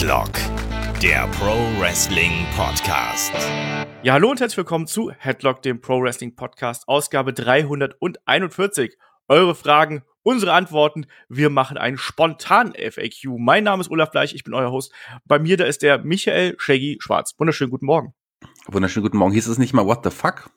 Headlock, der Pro Wrestling Podcast. Ja, hallo und herzlich willkommen zu Headlock, dem Pro Wrestling Podcast, Ausgabe 341. Eure Fragen, unsere Antworten. Wir machen einen spontanen FAQ. Mein Name ist Olaf Bleich, ich bin euer Host. Bei mir, da ist der Michael Shaggy Schwarz. Wunderschönen guten Morgen. Wunderschönen guten Morgen. Hieß es nicht mal What the fuck?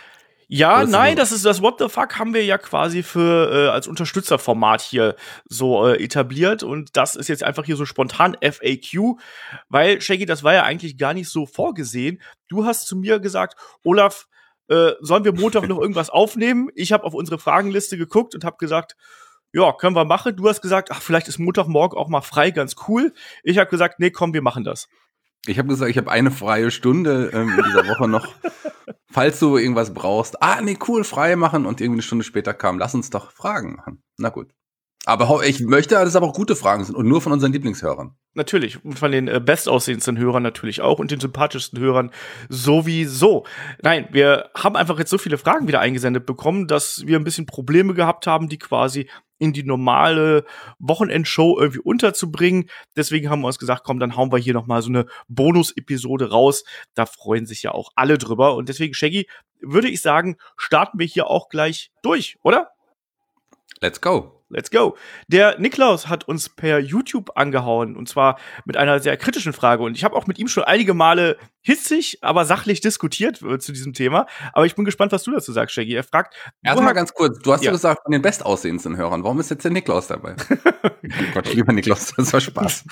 Ja, nein, das What the fuck haben wir ja quasi für als Unterstützerformat hier so etabliert, und das ist jetzt einfach hier so spontan FAQ, weil Shaggy, das war ja eigentlich gar nicht so vorgesehen. Du hast zu mir gesagt, Olaf, sollen wir Montag noch irgendwas aufnehmen? Ich habe auf unsere Fragenliste geguckt und habe gesagt, ja, können wir machen. Du hast gesagt, ach, vielleicht ist Montagmorgen auch mal frei, ganz cool. Ich habe gesagt, nee, komm, wir machen das. Ich habe gesagt, ich habe eine freie Stunde in dieser Woche noch, falls du irgendwas brauchst. Ah, nee, cool, frei machen. Und irgendwie eine Stunde später kam, lass uns doch Fragen machen. Na gut. Aber ich möchte, dass es aber auch gute Fragen sind und nur von unseren Lieblingshörern. Natürlich, und von den bestaussehendsten Hörern natürlich auch und den sympathischsten Hörern sowieso. Nein, wir haben einfach jetzt so viele Fragen wieder eingesendet bekommen, dass wir ein bisschen Probleme gehabt haben, die quasi in die normale Wochenendshow irgendwie unterzubringen. Deswegen haben wir uns gesagt, komm, dann hauen wir hier noch mal so eine Bonus-Episode raus. Da freuen sich ja auch alle drüber. Und deswegen, Shaggy, würde ich sagen, starten wir hier auch gleich durch, oder? Let's go. Let's go. Der Niklaus hat uns per YouTube angehauen, und zwar mit einer sehr kritischen Frage. Und ich habe auch mit ihm schon einige Male hitzig, aber sachlich diskutiert zu diesem Thema. Aber ich bin gespannt, was du dazu sagst, Shaggy. Er fragt, erstmal ganz kurz, du hast ja gesagt, von den bestaussehendsten Hörern. Warum ist jetzt der Niklaus dabei? Oh Gott, lieber Niklaus, das war Spaß.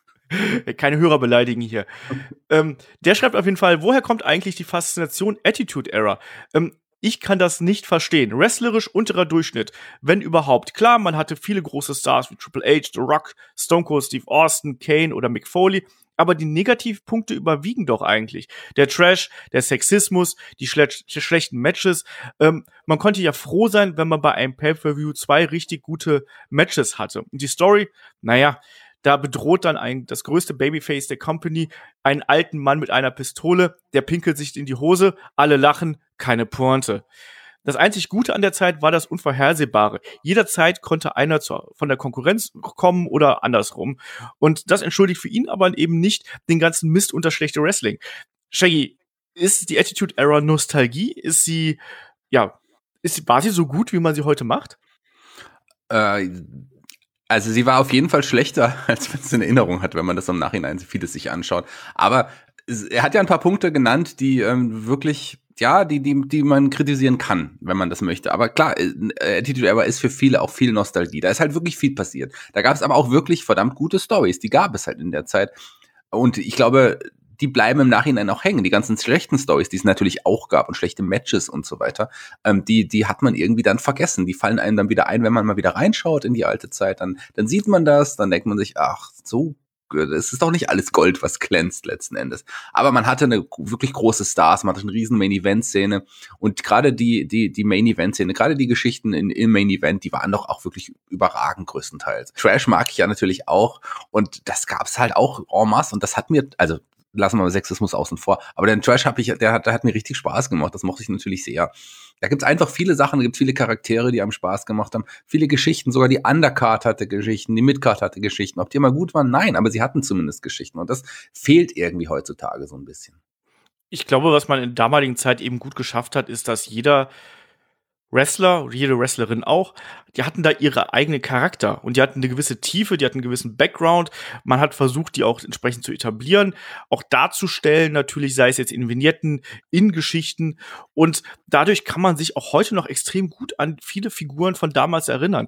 Keine Hörer beleidigen hier. Der schreibt auf jeden Fall, woher kommt eigentlich die Faszination Attitude Era? Ich kann das nicht verstehen. Wrestlerisch unterer Durchschnitt, wenn überhaupt. Klar, man hatte viele große Stars wie Triple H, The Rock, Stone Cold Steve Austin, Kane oder Mick Foley, aber die Negativpunkte überwiegen doch eigentlich. Der Trash, der Sexismus, die schlechten Matches. Man konnte ja froh sein, wenn man bei einem Pay-Per-View 2 richtig gute Matches hatte. Und die Story, naja, da bedroht dann das größte Babyface der Company einen alten Mann mit einer Pistole, der pinkelt sich in die Hose, alle lachen, keine Pointe. Das einzig Gute an der Zeit war das Unvorhersehbare. Jederzeit konnte einer von der Konkurrenz kommen oder andersrum. Und das entschuldigt für ihn aber eben nicht den ganzen Mist und das schlechte Wrestling. Shaggy, ist die Attitude Era Nostalgie? War sie so gut, wie man sie heute macht? Also sie war auf jeden Fall schlechter, als man es in Erinnerung hat, wenn man das im Nachhinein vieles sich anschaut. Aber er hat ja ein paar Punkte genannt, die wirklich, ja, die man kritisieren kann, wenn man das möchte. Aber klar, Attitude Era ist für viele auch viel Nostalgie. Da ist halt wirklich viel passiert. Da gab es aber auch wirklich verdammt gute Stories. Die gab es halt in der Zeit. Und ich glaube, die bleiben im Nachhinein auch hängen. Die ganzen schlechten Stories, die es natürlich auch gab und schlechte Matches und so weiter, die hat man irgendwie dann vergessen. Die fallen einem dann wieder ein, wenn man mal wieder reinschaut in die alte Zeit. Dann sieht man das, dann denkt man sich, ach, so, es ist doch nicht alles Gold, was glänzt letzten Endes. Aber man hatte eine wirklich große Stars, man hatte eine riesen Main-Event-Szene und gerade die Main-Event-Szene, gerade die Geschichten im Main-Event, die waren doch auch wirklich überragend größtenteils. Trash mag ich ja natürlich auch und das gab's halt auch en masse und das hat mir, also lassen wir mal Sexismus außen vor. Aber den Trash der hat mir richtig Spaß gemacht. Das mochte ich natürlich sehr. Da gibt's einfach viele Sachen, da gibt's viele Charaktere, die einem Spaß gemacht haben. Viele Geschichten, sogar die Undercard hatte Geschichten, die Midcard hatte Geschichten. Ob die immer gut waren? Nein, aber sie hatten zumindest Geschichten. Und das fehlt irgendwie heutzutage so ein bisschen. Ich glaube, was man in der damaligen Zeit eben gut geschafft hat, ist, dass jeder Wrestler oder jede Wrestlerin auch, die hatten da ihre eigene Charakter und die hatten eine gewisse Tiefe, die hatten einen gewissen Background. Man hat versucht, die auch entsprechend zu etablieren, auch darzustellen, natürlich, sei es jetzt in Vignetten, in Geschichten, und dadurch kann man sich auch heute noch extrem gut an viele Figuren von damals erinnern.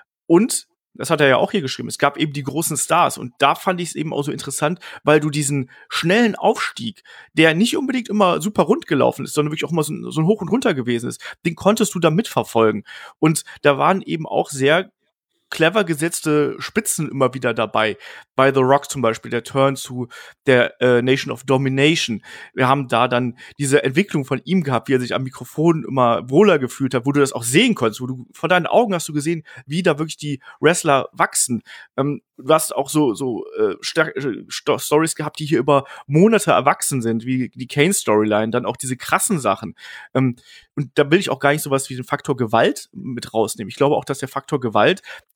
Und das hat er ja auch hier geschrieben, es gab eben die großen Stars, und da fand ich es eben auch so interessant, weil du diesen schnellen Aufstieg, der nicht unbedingt immer super rund gelaufen ist, sondern wirklich auch mal so ein Hoch und Runter gewesen ist, den konntest du da mitverfolgen. Und da waren eben auch sehr clever gesetzte Spitzen immer wieder dabei. Bei The Rock zum Beispiel, der Turn zu der Nation of Domination. Wir haben da dann diese Entwicklung von ihm gehabt, wie er sich am Mikrofon immer wohler gefühlt hat, wo du das auch sehen konntest, wo du vor deinen Augen hast du gesehen, wie da wirklich die Wrestler wachsen. Du hast auch so Stories gehabt, die hier über Monate erwachsen sind, wie die Kane-Storyline, dann auch diese krassen Sachen. Und da will ich auch gar nicht sowas wie den Faktor Gewalt mit rausnehmen. Ich glaube auch, dass der Faktor Gewalt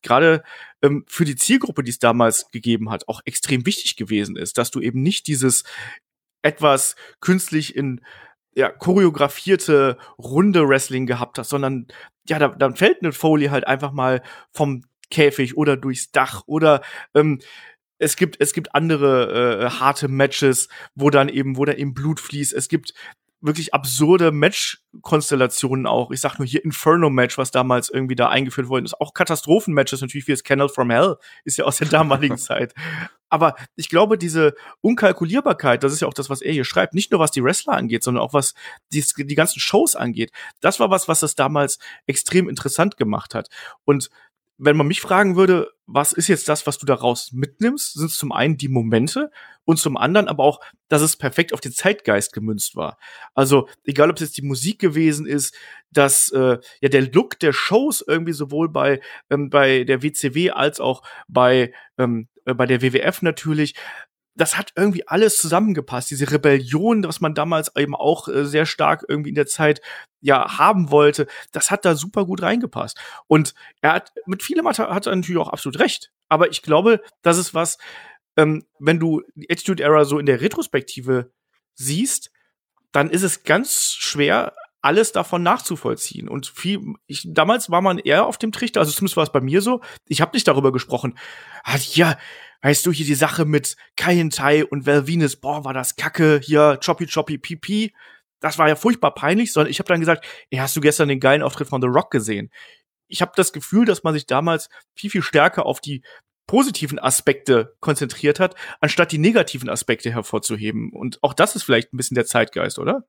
gerade für die Zielgruppe, die es damals gegeben hat, auch extrem wichtig gewesen ist, dass du eben nicht dieses etwas künstlich in choreografierte runde Wrestling gehabt hast, sondern ja, dann fällt eine Foley halt einfach mal vom Käfig oder durchs Dach oder es gibt andere harte Matches, wo dann eben Blut fließt. Es gibt wirklich absurde Match-Konstellationen auch. Ich sag nur hier Inferno-Match, was damals irgendwie da eingeführt worden ist. Auch Katastrophen-Matches natürlich wie das Candle from Hell ist ja aus der damaligen Zeit. Aber ich glaube, diese Unkalkulierbarkeit, das ist ja auch das, was er hier schreibt, nicht nur was die Wrestler angeht, sondern auch was die ganzen Shows angeht. Das war was das damals extrem interessant gemacht hat. Und wenn man mich fragen würde, was ist jetzt das, was du daraus mitnimmst, sind es zum einen die Momente und zum anderen aber auch, dass es perfekt auf den Zeitgeist gemünzt war. Also egal, ob es jetzt die Musik gewesen ist, dass der Look der Shows irgendwie sowohl bei der WCW als auch bei der WWF natürlich, das hat irgendwie alles zusammengepasst. Diese Rebellion, was man damals eben auch sehr stark irgendwie in der Zeit haben wollte, das hat da super gut reingepasst. Und er hat mit vielem hat er natürlich auch absolut recht. Aber ich glaube, das ist was, wenn du die Attitude Era so in der Retrospektive siehst, dann ist es ganz schwer, alles davon nachzuvollziehen. Und damals war man eher auf dem Trichter, also zumindest war es bei mir so, ich habe nicht darüber gesprochen, weißt du, hier die Sache mit Kaientai und Val Venis, boah, war das kacke, hier Choppy Pipi, das war ja furchtbar peinlich, sondern ich habe dann gesagt, hast du gestern den geilen Auftritt von The Rock gesehen? Ich habe das Gefühl, dass man sich damals viel, viel stärker auf die positiven Aspekte konzentriert hat, anstatt die negativen Aspekte hervorzuheben. Und auch das ist vielleicht ein bisschen der Zeitgeist, oder?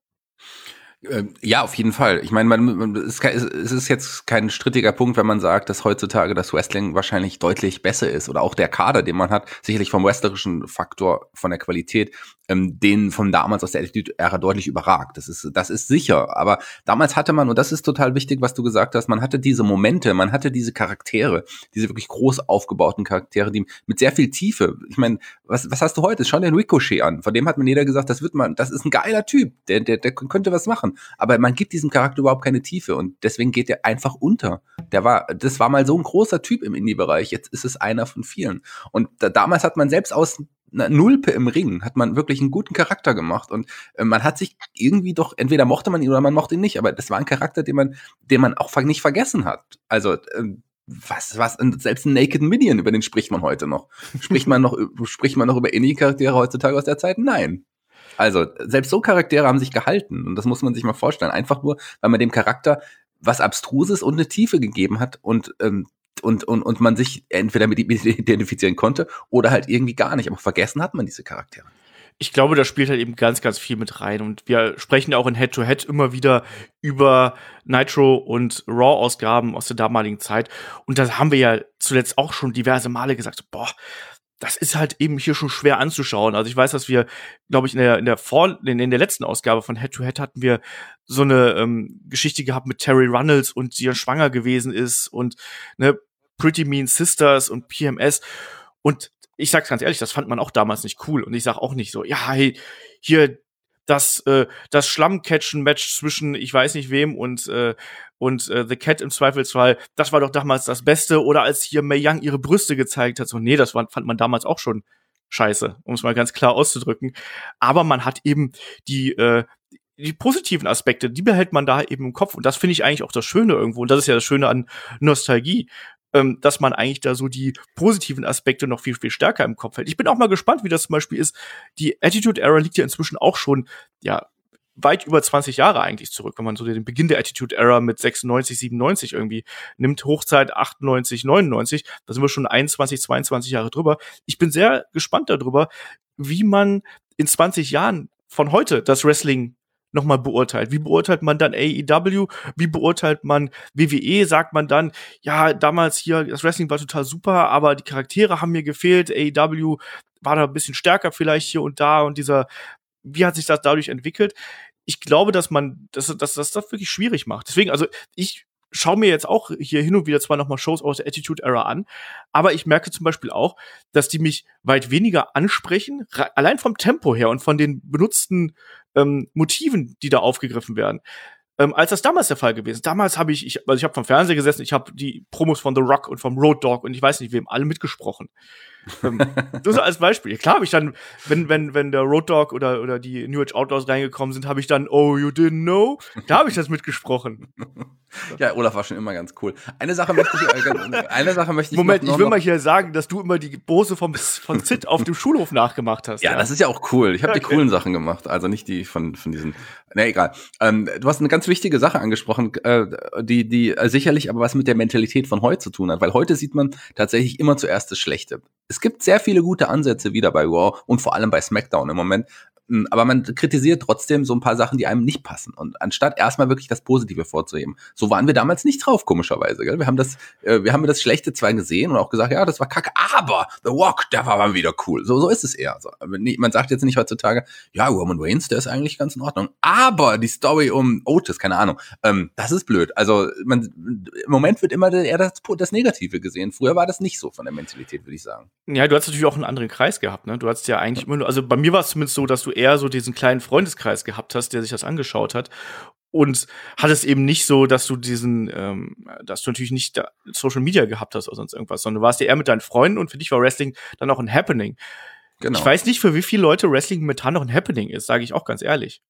Ja, auf jeden Fall. Ich meine, es ist jetzt kein strittiger Punkt, wenn man sagt, dass heutzutage das Wrestling wahrscheinlich deutlich besser ist oder auch der Kader, den man hat, sicherlich vom wrestlerischen Faktor, von der Qualität, den von damals aus der Attitude-Ära deutlich überragt. Das ist sicher. Aber damals hatte man, und das ist total wichtig, was du gesagt hast, man hatte diese Momente, man hatte diese Charaktere, diese wirklich groß aufgebauten Charaktere, die mit sehr viel Tiefe. Ich meine, was hast du heute? Schau dir den Ricochet an. Von dem hat mir jeder gesagt, das ist ein geiler Typ, der könnte was machen. Aber man gibt diesem Charakter überhaupt keine Tiefe und deswegen geht er einfach unter. Das war mal so ein großer Typ im Indie-Bereich, jetzt ist es einer von vielen. Und damals hat man selbst aus einer Nulpe im Ring, hat man wirklich einen guten Charakter gemacht und man hat sich irgendwie doch, entweder mochte man ihn oder man mochte ihn nicht, aber das war ein Charakter, den man auch nicht vergessen hat. Also, selbst ein Naked Minion, über den spricht man heute noch. Spricht man noch über Indie-Charaktere heutzutage aus der Zeit? Nein. Also, selbst so Charaktere haben sich gehalten. Und das muss man sich mal vorstellen. Einfach nur, weil man dem Charakter was Abstruses und eine Tiefe gegeben hat und man sich entweder mit ihm identifizieren konnte oder halt irgendwie gar nicht. Aber vergessen hat man diese Charaktere. Ich glaube, da spielt halt eben ganz, ganz viel mit rein. Und wir sprechen ja auch in Head-to-Head immer wieder über Nitro- und Raw-Ausgaben aus der damaligen Zeit. Und da haben wir ja zuletzt auch schon diverse Male gesagt, boah, das ist halt eben hier schon schwer anzuschauen. Also ich weiß, dass wir, glaube ich, in der letzten Ausgabe von Head-to-Head hatten wir so eine Geschichte gehabt mit Terry Runnels und die ja schwanger gewesen ist und Pretty Mean Sisters und PMS. Und ich sag's ganz ehrlich, das fand man auch damals nicht cool. Und ich sag auch nicht so, ja, hey, hier das Schlammcatchen-Match zwischen ich weiß nicht wem und The Cat im Zweifelsfall, das war doch damals das Beste. Oder als hier Mae Young ihre Brüste gezeigt hat, so, nee, das fand man damals auch schon scheiße, um es mal ganz klar auszudrücken. Aber man hat eben die positiven Aspekte, die behält man da eben im Kopf. Und das finde ich eigentlich auch das Schöne irgendwo. Und das ist ja das Schöne an Nostalgie, dass man eigentlich da so die positiven Aspekte noch viel, viel stärker im Kopf hält. Ich bin auch mal gespannt, wie das zum Beispiel ist. Die Attitude Era liegt ja inzwischen auch schon, weit über 20 Jahre eigentlich zurück, wenn man so den Beginn der Attitude Era mit 96, 97 irgendwie nimmt, Hochzeit 98, 99, da sind wir schon 21, 22 Jahre drüber. Ich bin sehr gespannt darüber, wie man in 20 Jahren von heute das Wrestling nochmal beurteilt. Wie beurteilt man dann AEW? Wie beurteilt man WWE? Sagt man dann, ja, damals hier, das Wrestling war total super, aber die Charaktere haben mir gefehlt. AEW war da ein bisschen stärker vielleicht hier und da und wie hat sich das dadurch entwickelt? Ich glaube, dass das wirklich schwierig macht. Deswegen, also ich schaue mir jetzt auch hier hin und wieder zwar noch mal Shows aus der Attitude Era an, aber ich merke zum Beispiel auch, dass die mich weit weniger ansprechen, allein vom Tempo her und von den benutzten Motiven, die da aufgegriffen werden. als das damals der Fall gewesen ist. Damals habe ich habe vom Fernseher gesessen, ich habe die Promos von The Rock und vom Road Dogg und ich weiß nicht wem alle mitgesprochen. So als Beispiel. Klar habe ich dann, wenn der Road Dogg oder die New Age Outlaws reingekommen sind, habe ich dann, oh, you didn't know? Da habe ich das mitgesprochen. Ja, Olaf war schon immer ganz cool. Eine Sache möchte ich Moment, ich will mal hier sagen, dass du immer die Pose von Sid auf dem Schulhof nachgemacht hast. Ja, das ist ja auch cool. Ich habe die coolen Sachen gemacht, also nicht die von diesen. Na egal. Du hast eine ganz wichtige Sache angesprochen, die sicherlich aber was mit der Mentalität von heute zu tun hat, weil heute sieht man tatsächlich immer zuerst das Schlechte. Es gibt sehr viele gute Ansätze wieder bei Raw und vor allem bei SmackDown im Moment. Aber man kritisiert trotzdem so ein paar Sachen, die einem nicht passen. Und anstatt erstmal wirklich das Positive vorzuheben. So waren wir damals nicht drauf, komischerweise. Gell? Wir haben das Schlechte zwar gesehen und auch gesagt, ja, das war kacke, aber The Rock, der war mal wieder cool. So ist es eher. So, man sagt jetzt nicht heutzutage, ja, Roman Reigns, der ist eigentlich ganz in Ordnung. Aber die Story um Otis, keine Ahnung, das ist blöd. Also im Moment wird immer eher das Negative gesehen. Früher war das nicht so von der Mentalität, würde ich sagen. Ja, du hast natürlich auch einen anderen Kreis gehabt, ne? Du hast ja eigentlich immer nur, also bei mir war es zumindest so, dass du eher so diesen kleinen Freundeskreis gehabt hast, der sich das angeschaut hat. Und hat es eben nicht so, dass du dass du natürlich nicht Social Media gehabt hast oder sonst irgendwas, sondern du warst ja eher mit deinen Freunden und für dich war Wrestling dann auch ein Happening. Genau. Ich weiß nicht, für wie viele Leute Wrestling momentan noch ein Happening ist, sage ich auch ganz ehrlich.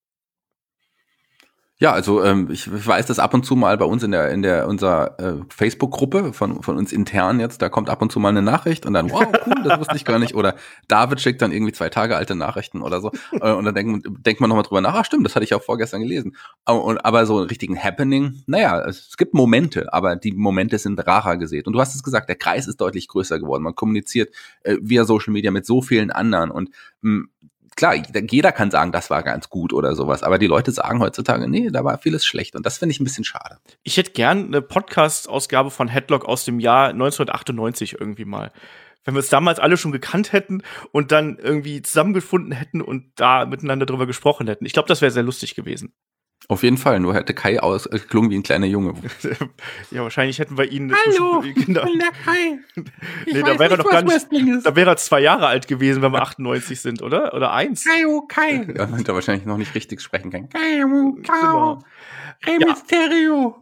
Ja, also ich weiß, dass ab und zu mal bei uns in unserer Facebook-Gruppe von uns intern jetzt, da kommt ab und zu mal eine Nachricht und dann, wow, cool, das wusste ich gar nicht. Oder David schickt dann irgendwie 2 Tage alte Nachrichten oder so. Und dann denkt man nochmal drüber nach, stimmt, das hatte ich auch vorgestern gelesen. Aber so einen richtigen Happening, naja, es gibt Momente, aber die Momente sind rarer gesät. Und du hast es gesagt, der Kreis ist deutlich größer geworden. Man kommuniziert via Social Media mit so vielen anderen und klar, jeder kann sagen, das war ganz gut oder sowas, aber die Leute sagen heutzutage, nee, da war vieles schlecht und das finde ich ein bisschen schade. Ich hätte gern eine Podcast-Ausgabe von Headlock aus dem Jahr 1998 irgendwie mal. Wenn wir es damals alle schon gekannt hätten und dann irgendwie zusammengefunden hätten und da miteinander drüber gesprochen hätten. Ich glaube, das wäre sehr lustig gewesen. Auf jeden Fall, nur hätte Kai ausgeklungen wie ein kleiner Junge. Ja, wahrscheinlich hätten wir ihn. Hallo, ich bin der Kai. Nee, da wäre er doch gar nicht. Da wäre er 2 Jahre alt gewesen, wenn wir 98 sind, oder? Oder 1. Kai. Ja, man hätte wahrscheinlich noch nicht richtig sprechen können. Genau. Rey Mysterio.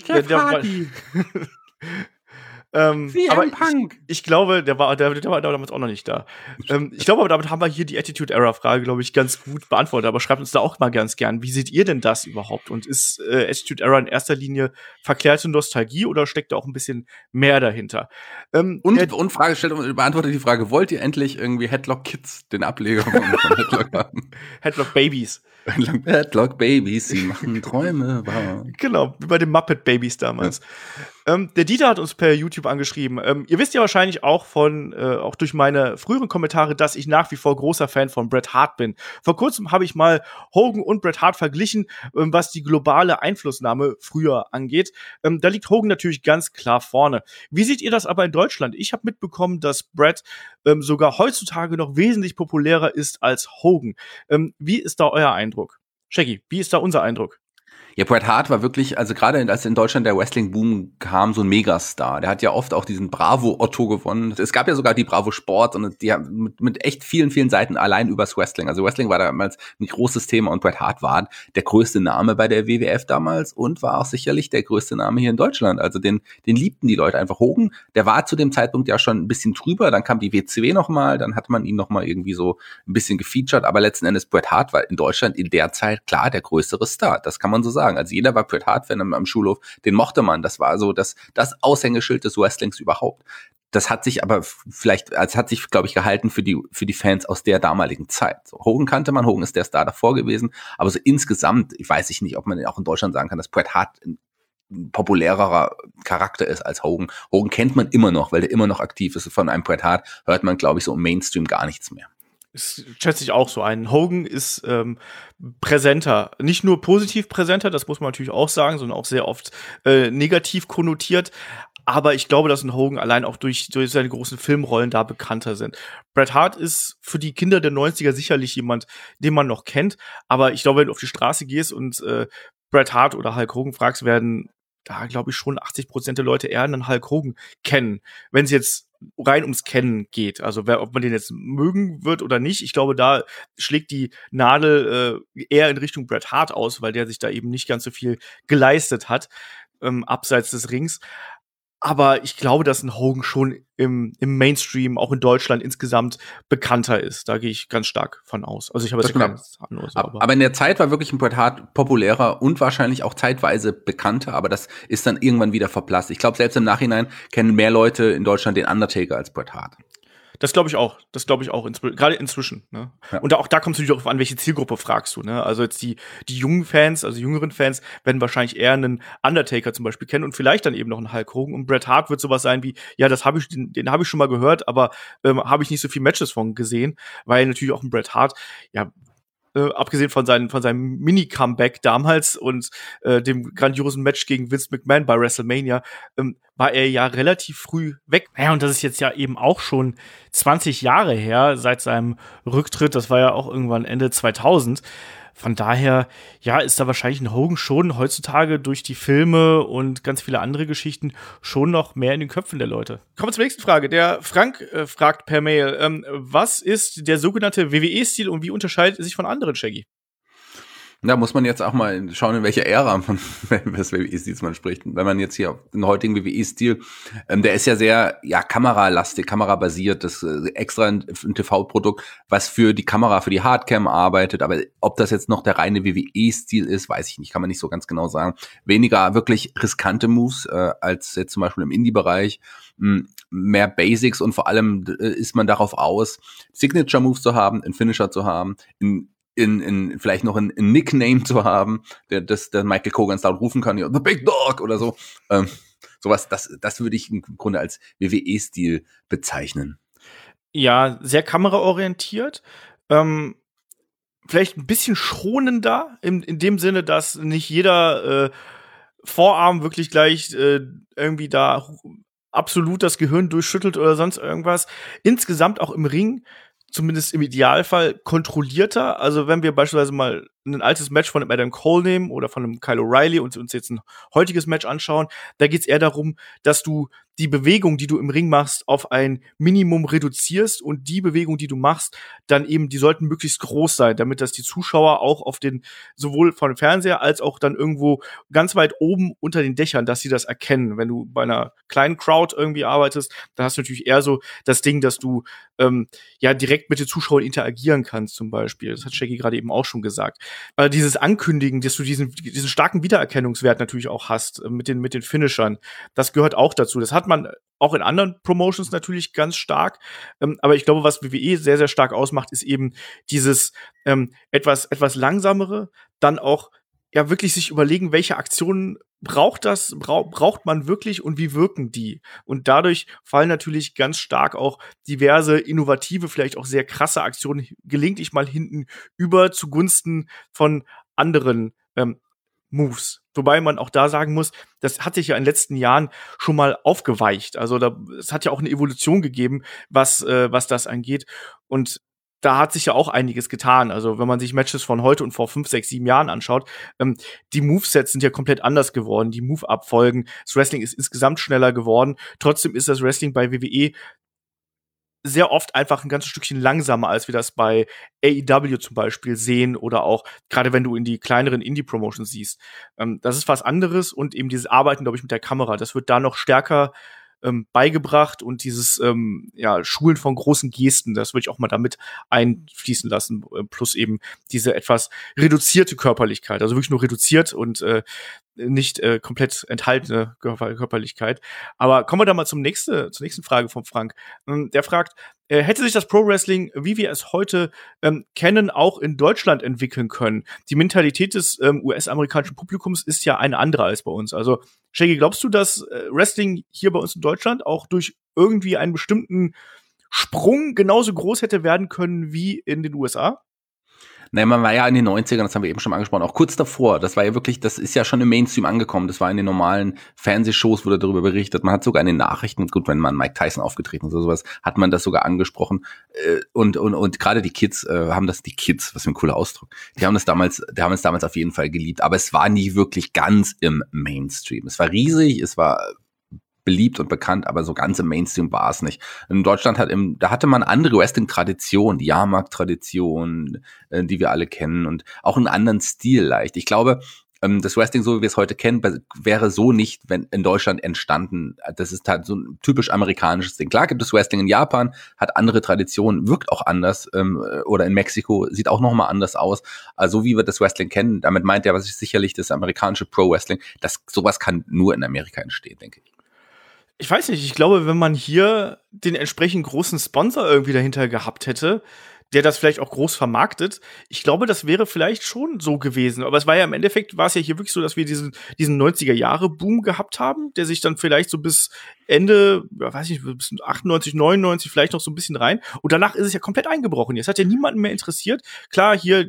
Aber ich glaube, der war damals auch noch nicht da. Ich glaube, aber damit haben wir hier die Attitude-Era-Frage, glaube ich, ganz gut beantwortet. Aber schreibt uns da auch mal ganz gern. Wie seht ihr denn das überhaupt? Und ist Attitude-Era in erster Linie verklärte Nostalgie oder steckt da auch ein bisschen mehr dahinter? Und Frage stellt und beantwortet die Frage, wollt ihr endlich irgendwie Headlock Kids, den Ableger von Headlock haben? Headlock Babies. Headlock Babies, sie machen Träume wahr. Genau, wie bei den Muppet Babies damals. Ja. Der Dieter hat uns per YouTube angeschrieben. Ihr wisst ja wahrscheinlich auch auch durch meine früheren Kommentare, dass ich nach wie vor großer Fan von Bret Hart bin. Vor kurzem habe ich mal Hogan und Bret Hart verglichen, was die globale Einflussnahme früher angeht. Da liegt Hogan natürlich ganz klar vorne. Wie seht ihr das aber in Deutschland? Ich habe mitbekommen, dass Bret sogar heutzutage noch wesentlich populärer ist als Hogan. Wie ist da euer Eindruck? Shaggy, wie ist da unser Eindruck? Ja, Bret Hart war wirklich, also gerade als in Deutschland der Wrestling-Boom kam, so ein Megastar. Der hat ja oft auch diesen Bravo-Otto gewonnen. Es gab ja sogar die Bravo Sport und die haben mit echt vielen, vielen Seiten allein übers Wrestling. Also Wrestling war damals ein großes Thema und Bret Hart war der größte Name bei der WWF damals und war auch sicherlich der größte Name hier in Deutschland. Also den liebten die Leute einfach. Hogan, der war zu dem Zeitpunkt ja schon ein bisschen drüber. Dann kam die WCW nochmal, dann hat man ihn nochmal irgendwie so ein bisschen gefeatured. Aber letzten Endes Bret Hart war in Deutschland in der Zeit klar der größere Star. Das kann man so sagen. Also jeder war Bret Hart-Fan am Schulhof, den mochte man. Das war so das Aushängeschild des Wrestlings überhaupt. Das hat sich aber glaube ich, gehalten für die Fans aus der damaligen Zeit. So, Hogan kannte man, Hogan ist der Star davor gewesen, aber so insgesamt, ich weiß nicht, ob man auch in Deutschland sagen kann, dass Bret Hart ein populärerer Charakter ist als Hogan. Hogan kennt man immer noch, weil der immer noch aktiv ist. Von einem Bret Hart hört man, glaube ich, so im Mainstream gar nichts mehr. Das schätze ich auch so ein. Hogan ist präsenter. Nicht nur positiv präsenter, das muss man natürlich auch sagen, sondern auch sehr oft negativ konnotiert. Aber ich glaube, dass ein Hogan allein auch durch seine großen Filmrollen da bekannter sind. Bret Hart ist für die Kinder der 90er sicherlich jemand, den man noch kennt. Aber ich glaube, wenn du auf die Straße gehst und Bret Hart oder Hulk Hogan fragst, werden da, glaube ich, schon 80% der Leute eher einen Hulk Hogan kennen. Wenn sie jetzt rein ums Kennen geht. Also ob man den jetzt mögen wird oder nicht, ich glaube, da schlägt die Nadel eher in Richtung Bret Hart aus, weil der sich da eben nicht ganz so viel geleistet hat, abseits des Rings. Aber ich glaube, dass ein Hogan schon im Mainstream, auch in Deutschland insgesamt bekannter ist. Da gehe ich ganz stark von aus. Also ich habe jetzt keine Ahnung. Aber in der Zeit war wirklich ein Bret Hart populärer und wahrscheinlich auch zeitweise bekannter, aber das ist dann irgendwann wieder verblasst. Ich glaube, selbst im Nachhinein kennen mehr Leute in Deutschland den Undertaker als Bret Hart. Das glaube ich auch. Gerade inzwischen. Ne? Ja. Und auch da kommt es natürlich auch an, welche Zielgruppe fragst du. Ne? Also jetzt die jungen Fans, also jüngeren Fans, werden wahrscheinlich eher einen Undertaker zum Beispiel kennen und vielleicht dann eben noch einen Hulk Hogan. Und Bret Hart wird sowas sein wie, ja, den habe ich schon mal gehört, aber habe ich nicht so viele Matches von gesehen, weil natürlich auch ein Bret Hart, ja, abgesehen von seinem Mini-Comeback damals und dem grandiosen Match gegen Vince McMahon bei WrestleMania, war er ja relativ früh weg. Ja, und das ist jetzt ja eben auch schon 20 Jahre her, seit seinem Rücktritt. Das war ja auch irgendwann Ende 2000. Von daher, ja, ist da wahrscheinlich ein Hogan schon heutzutage durch die Filme und ganz viele andere Geschichten schon noch mehr in den Köpfen der Leute. Kommen wir zur nächsten Frage. Der Frank fragt per Mail, was ist der sogenannte WWE-Stil und wie unterscheidet er sich von anderen, Shaggy? Da muss man jetzt auch mal schauen, in welcher Ära von des WWE-Stils man spricht. Wenn man jetzt hier den heutigen WWE-Stil, der ist ja sehr, ja, kameralastig, kamerabasiert, das extra ein TV-Produkt, was für die Kamera, für die Hardcam arbeitet. Aber ob das jetzt noch der reine WWE-Stil ist, weiß ich nicht, kann man nicht so ganz genau sagen. Weniger wirklich riskante Moves als jetzt zum Beispiel im Indie-Bereich. Mehr Basics und vor allem ist man darauf aus, Signature-Moves zu haben, einen Finisher zu haben, in vielleicht noch ein Nickname zu haben, der Michael Kogan laut rufen kann, ja, The Big Dog oder so. Sowas, das würde ich im Grunde als WWE-Stil bezeichnen. Ja, sehr kameraorientiert. Vielleicht ein bisschen schonender, in dem Sinne, dass nicht jeder Vorarm wirklich gleich irgendwie da absolut das Gehirn durchschüttelt oder sonst irgendwas. Insgesamt auch im Ring, zumindest im Idealfall, kontrollierter. Also wenn wir beispielsweise mal ein altes Match von einem Adam Cole nehmen oder von einem Kyle O'Reilly und uns jetzt ein heutiges Match anschauen, da geht's eher darum, dass du die Bewegung, die du im Ring machst, auf ein Minimum reduzierst und die Bewegung, die du machst, dann eben, die sollten möglichst groß sein, damit das die Zuschauer auch auf den, sowohl von dem Fernseher als auch dann irgendwo ganz weit oben unter den Dächern, dass sie das erkennen. Wenn du bei einer kleinen Crowd irgendwie arbeitest, dann hast du natürlich eher so das Ding, dass du ja direkt mit den Zuschauern interagieren kannst zum Beispiel. Das hat Shaggy gerade eben auch schon gesagt. Dieses Ankündigen, dass du diesen starken Wiedererkennungswert natürlich auch hast mit den Finishern, das gehört auch dazu. Das hat man auch in anderen Promotions natürlich ganz stark. Aber ich glaube, was WWE sehr, sehr stark ausmacht, ist eben dieses etwas langsamere, dann auch ja wirklich sich überlegen, welche Aktionen braucht man wirklich und wie wirken die? Und dadurch fallen natürlich ganz stark auch diverse innovative, vielleicht auch sehr krasse Aktionen gelegentlich mal hinten über zugunsten von anderen Moves. Wobei man auch da sagen muss, das hat sich ja in den letzten Jahren schon mal aufgeweicht. Also es hat ja auch eine Evolution gegeben, was das angeht. Und da hat sich ja auch einiges getan. Also wenn man sich Matches von heute und vor 5, 6, 7 Jahren anschaut, die Movesets sind ja komplett anders geworden. Die Move-Abfolgen, das Wrestling ist insgesamt schneller geworden. Trotzdem ist das Wrestling bei WWE sehr oft einfach ein ganzes Stückchen langsamer, als wir das bei AEW zum Beispiel sehen oder auch gerade wenn du in die kleineren Indie-Promotions siehst. Das ist was anderes und eben dieses Arbeiten, glaube ich, mit der Kamera, das wird da noch stärker beigebracht und dieses Schulen von großen Gesten, das würde ich auch mal damit einfließen lassen, plus eben diese etwas reduzierte Körperlichkeit, also wirklich nur reduziert und nicht komplett enthaltene Körperlichkeit. Aber kommen wir da mal zur nächsten Frage von Frank. Der fragt, hätte sich das Pro-Wrestling, wie wir es heute kennen, auch in Deutschland entwickeln können? Die Mentalität des US-amerikanischen Publikums ist ja eine andere als bei uns. Also, Shaggy, glaubst du, dass Wrestling hier bei uns in Deutschland auch durch irgendwie einen bestimmten Sprung genauso groß hätte werden können wie in den USA? Nein, man war ja in den 90ern, das haben wir eben schon mal angesprochen, auch kurz davor. Das war ja wirklich, das ist ja schon im Mainstream angekommen. Das war in den normalen Fernsehshows, wurde darüber berichtet. Man hat sogar in den Nachrichten, gut, wenn man Mike Tyson aufgetreten ist oder sowas, hat man das sogar angesprochen. Und gerade die Kids haben das, was für ein cooler Ausdruck, die haben es damals auf jeden Fall geliebt. Aber es war nie wirklich ganz im Mainstream. Es war riesig, es war beliebt und bekannt, aber so ganz im Mainstream war es nicht. In Deutschland da hatte man andere Wrestling-Traditionen, die Jahrmarkt-Tradition, die wir alle kennen und auch einen anderen Stil leicht. Ich glaube, das Wrestling, so wie wir es heute kennen, wäre so nicht in Deutschland entstanden. Das ist halt so ein typisch amerikanisches Ding. Klar gibt es Wrestling in Japan, hat andere Traditionen, wirkt auch anders, oder in Mexiko sieht auch nochmal anders aus. Also so wie wir das Wrestling kennen, damit meint er sicherlich das amerikanische Pro-Wrestling. Sowas kann nur in Amerika entstehen, denke ich. Ich weiß nicht, ich glaube, wenn man hier den entsprechend großen Sponsor irgendwie dahinter gehabt hätte, der das vielleicht auch groß vermarktet. Ich glaube, das wäre vielleicht schon so gewesen. Aber es war ja im Endeffekt, war es ja hier wirklich so, dass wir diesen 90er-Jahre-Boom gehabt haben, der sich dann vielleicht so bis Ende, weiß ich nicht, bis 98, 99 vielleicht noch so ein bisschen rein. Und danach ist es ja komplett eingebrochen. Jetzt hat ja niemanden mehr interessiert. Klar, hier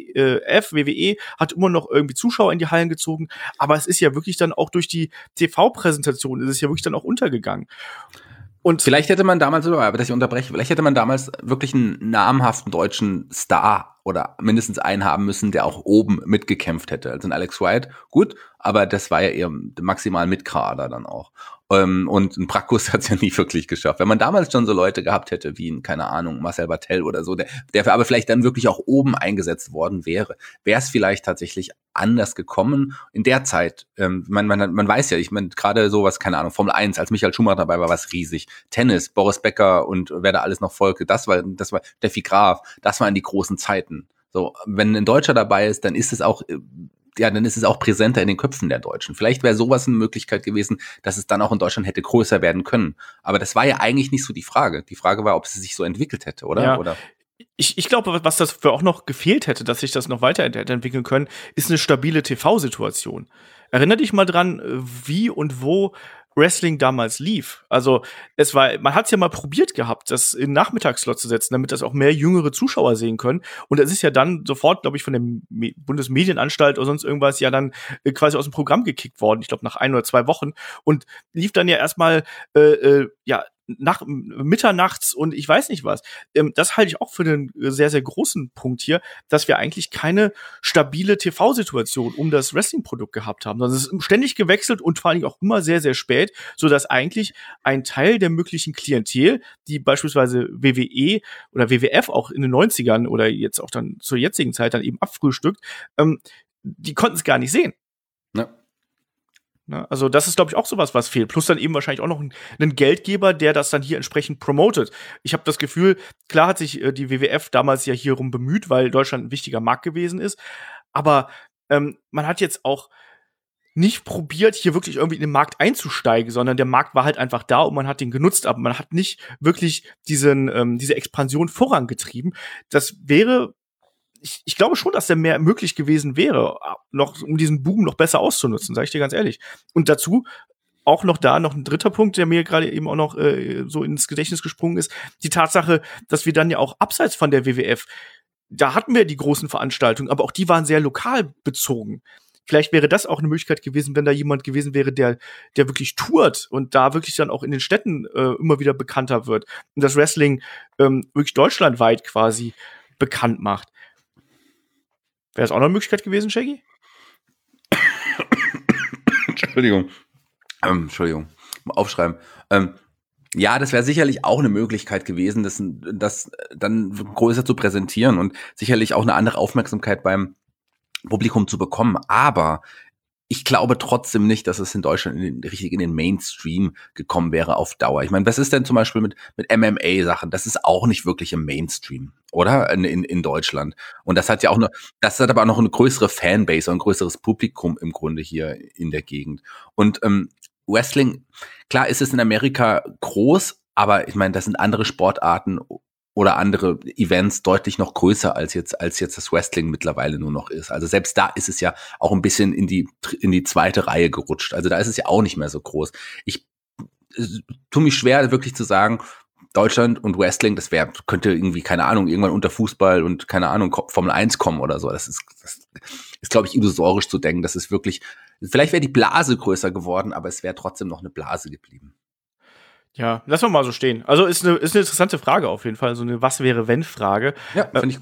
WWE hat immer noch irgendwie Zuschauer in die Hallen gezogen. Aber es ist ja wirklich dann auch durch die TV-Präsentation ist es ja wirklich dann auch untergegangen. Und vielleicht hätte man damals, dass ich unterbreche, vielleicht hätte man damals wirklich einen namhaften deutschen Star oder mindestens einen haben müssen, der auch oben mitgekämpft hätte. Also ein Alex Wright, gut, aber das war ja eher maximal Mitkader dann auch. Und ein Prakus hat es ja nie wirklich geschafft. Wenn man damals schon so Leute gehabt hätte, wie, keine Ahnung, Marcel Barthel oder so, der aber vielleicht dann wirklich auch oben eingesetzt worden wäre es vielleicht tatsächlich anders gekommen. In der Zeit, man weiß ja, ich meine, gerade sowas, keine Ahnung, Formel 1, als Michael Schumacher dabei war, war es riesig. Tennis, Boris Becker und wer da alles noch folgte, das war Steffi Graf, das waren die großen Zeiten. So, wenn ein Deutscher dabei ist, dann ist es auch präsenter in den Köpfen der Deutschen. Vielleicht wäre sowas eine Möglichkeit gewesen, dass es dann auch in Deutschland hätte größer werden können. Aber das war ja eigentlich nicht so die Frage. Die Frage war, ob es sich so entwickelt hätte, oder? Ja. Oder? Ich glaube, was das für auch noch gefehlt hätte, dass sich das noch weiterentwickeln können, ist eine stabile TV-Situation. Erinner dich mal dran, wie und wo Wrestling damals lief. Also man hat es ja mal probiert gehabt, das in Nachmittagsslot zu setzen, damit das auch mehr jüngere Zuschauer sehen können. Und es ist ja dann sofort, glaube ich, von der Bundesmedienanstalt oder sonst irgendwas ja dann quasi aus dem Programm gekickt worden. Ich glaube, nach 1 oder 2 Wochen. Und lief dann ja erstmal nach mitternachts und ich weiß nicht was. Das halte ich auch für einen sehr, sehr großen Punkt hier, dass wir eigentlich keine stabile TV-Situation um das Wrestling-Produkt gehabt haben. Also es ist ständig gewechselt und vor allem auch immer sehr, sehr spät, sodass eigentlich ein Teil der möglichen Klientel, die beispielsweise WWE oder WWF auch in den 90ern oder jetzt auch dann zur jetzigen Zeit dann eben abfrühstückt, die konnten es gar nicht sehen. Ja. Also das ist, glaube ich, auch sowas, was fehlt. Plus dann eben wahrscheinlich auch noch einen Geldgeber, der das dann hier entsprechend promotet. Ich habe das Gefühl, klar hat sich die WWF damals ja hierum bemüht, weil Deutschland ein wichtiger Markt gewesen ist. Aber man hat jetzt auch nicht probiert, hier wirklich irgendwie in den Markt einzusteigen, sondern der Markt war halt einfach da und man hat den genutzt, aber man hat nicht wirklich diese Expansion vorangetrieben. Das wäre ich glaube schon, dass der mehr möglich gewesen wäre, noch um diesen Boom noch besser auszunutzen, sage ich dir ganz ehrlich. Und dazu auch noch ein dritter Punkt, der mir gerade eben auch noch so ins Gedächtnis gesprungen ist, die Tatsache, dass wir dann ja auch abseits von der WWF, da hatten wir die großen Veranstaltungen, aber auch die waren sehr lokal bezogen. Vielleicht wäre das auch eine Möglichkeit gewesen, wenn da jemand gewesen wäre, der wirklich tourt und da wirklich dann auch in den Städten immer wieder bekannter wird und das Wrestling wirklich deutschlandweit quasi bekannt macht. Wäre das auch noch eine Möglichkeit gewesen, Shaggy? Entschuldigung. Aufschreiben. Ja, das wäre sicherlich auch eine Möglichkeit gewesen, das dann größer zu präsentieren und sicherlich auch eine andere Aufmerksamkeit beim Publikum zu bekommen. Aber ich glaube trotzdem nicht, dass es in Deutschland richtig in den Mainstream gekommen wäre auf Dauer. Ich meine, was ist denn zum Beispiel mit MMA-Sachen? Das ist auch nicht wirklich im Mainstream, oder? In Deutschland. Und das hat aber auch noch eine größere Fanbase und ein größeres Publikum im Grunde hier in der Gegend. Und Wrestling, klar ist es in Amerika groß, aber ich meine, das sind andere Sportarten oder andere Events deutlich noch größer als jetzt das Wrestling mittlerweile nur noch ist. Also selbst da ist es ja auch ein bisschen in die zweite Reihe gerutscht. Also da ist es ja auch nicht mehr so groß. Ich tue mich schwer, wirklich zu sagen, Deutschland und Wrestling, könnte irgendwie, keine Ahnung, irgendwann unter Fußball und, keine Ahnung, Formel 1 kommen oder so. Das ist glaube ich, illusorisch zu denken. Das ist wirklich, vielleicht wäre die Blase größer geworden, aber es wäre trotzdem noch eine Blase geblieben. Ja, lassen wir mal so stehen. Also ist eine interessante Frage auf jeden Fall, so eine Was-wäre-wenn-Frage. Ja, finde ich gut.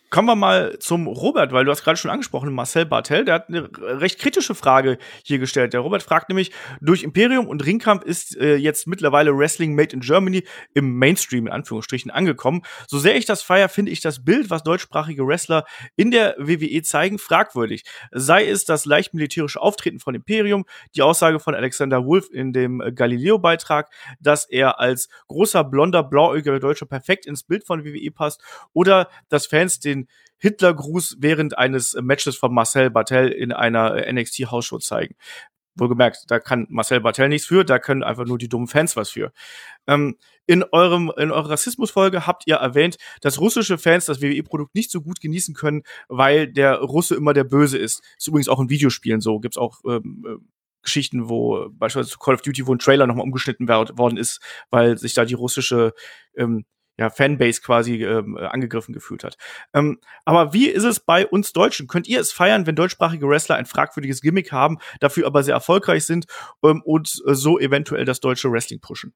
Kommen wir mal zum Robert, weil du hast gerade schon angesprochen, Marcel Barthel, der hat eine recht kritische Frage hier gestellt. Der Robert fragt nämlich, durch Imperium und Ringkampf ist jetzt mittlerweile Wrestling Made in Germany im Mainstream, in Anführungsstrichen, angekommen. So sehr ich das feier, finde ich das Bild, was deutschsprachige Wrestler in der WWE zeigen, fragwürdig. Sei es das leicht militärische Auftreten von Imperium, die Aussage von Alexander Wolf in dem Galileo-Beitrag, dass er als großer, blonder, blauäugiger Deutscher perfekt ins Bild von WWE passt, oder dass Fans den Hitlergruß während eines Matches von Marcel Barthel in einer NXT-Hausshow zeigen. Wohlgemerkt, da kann Marcel Barthel nichts für, da können einfach nur die dummen Fans was für. In eurer Rassismusfolge habt ihr erwähnt, dass russische Fans das WWE-Produkt nicht so gut genießen können, weil der Russe immer der Böse ist. Ist übrigens auch in Videospielen so. Gibt's auch Geschichten, wo beispielsweise Call of Duty, wo ein Trailer nochmal umgeschnitten worden ist, weil sich da die russische Fanbase quasi angegriffen gefühlt hat. Aber wie ist es bei uns Deutschen? Könnt ihr es feiern, wenn deutschsprachige Wrestler ein fragwürdiges Gimmick haben, dafür aber sehr erfolgreich sind und so eventuell das deutsche Wrestling pushen?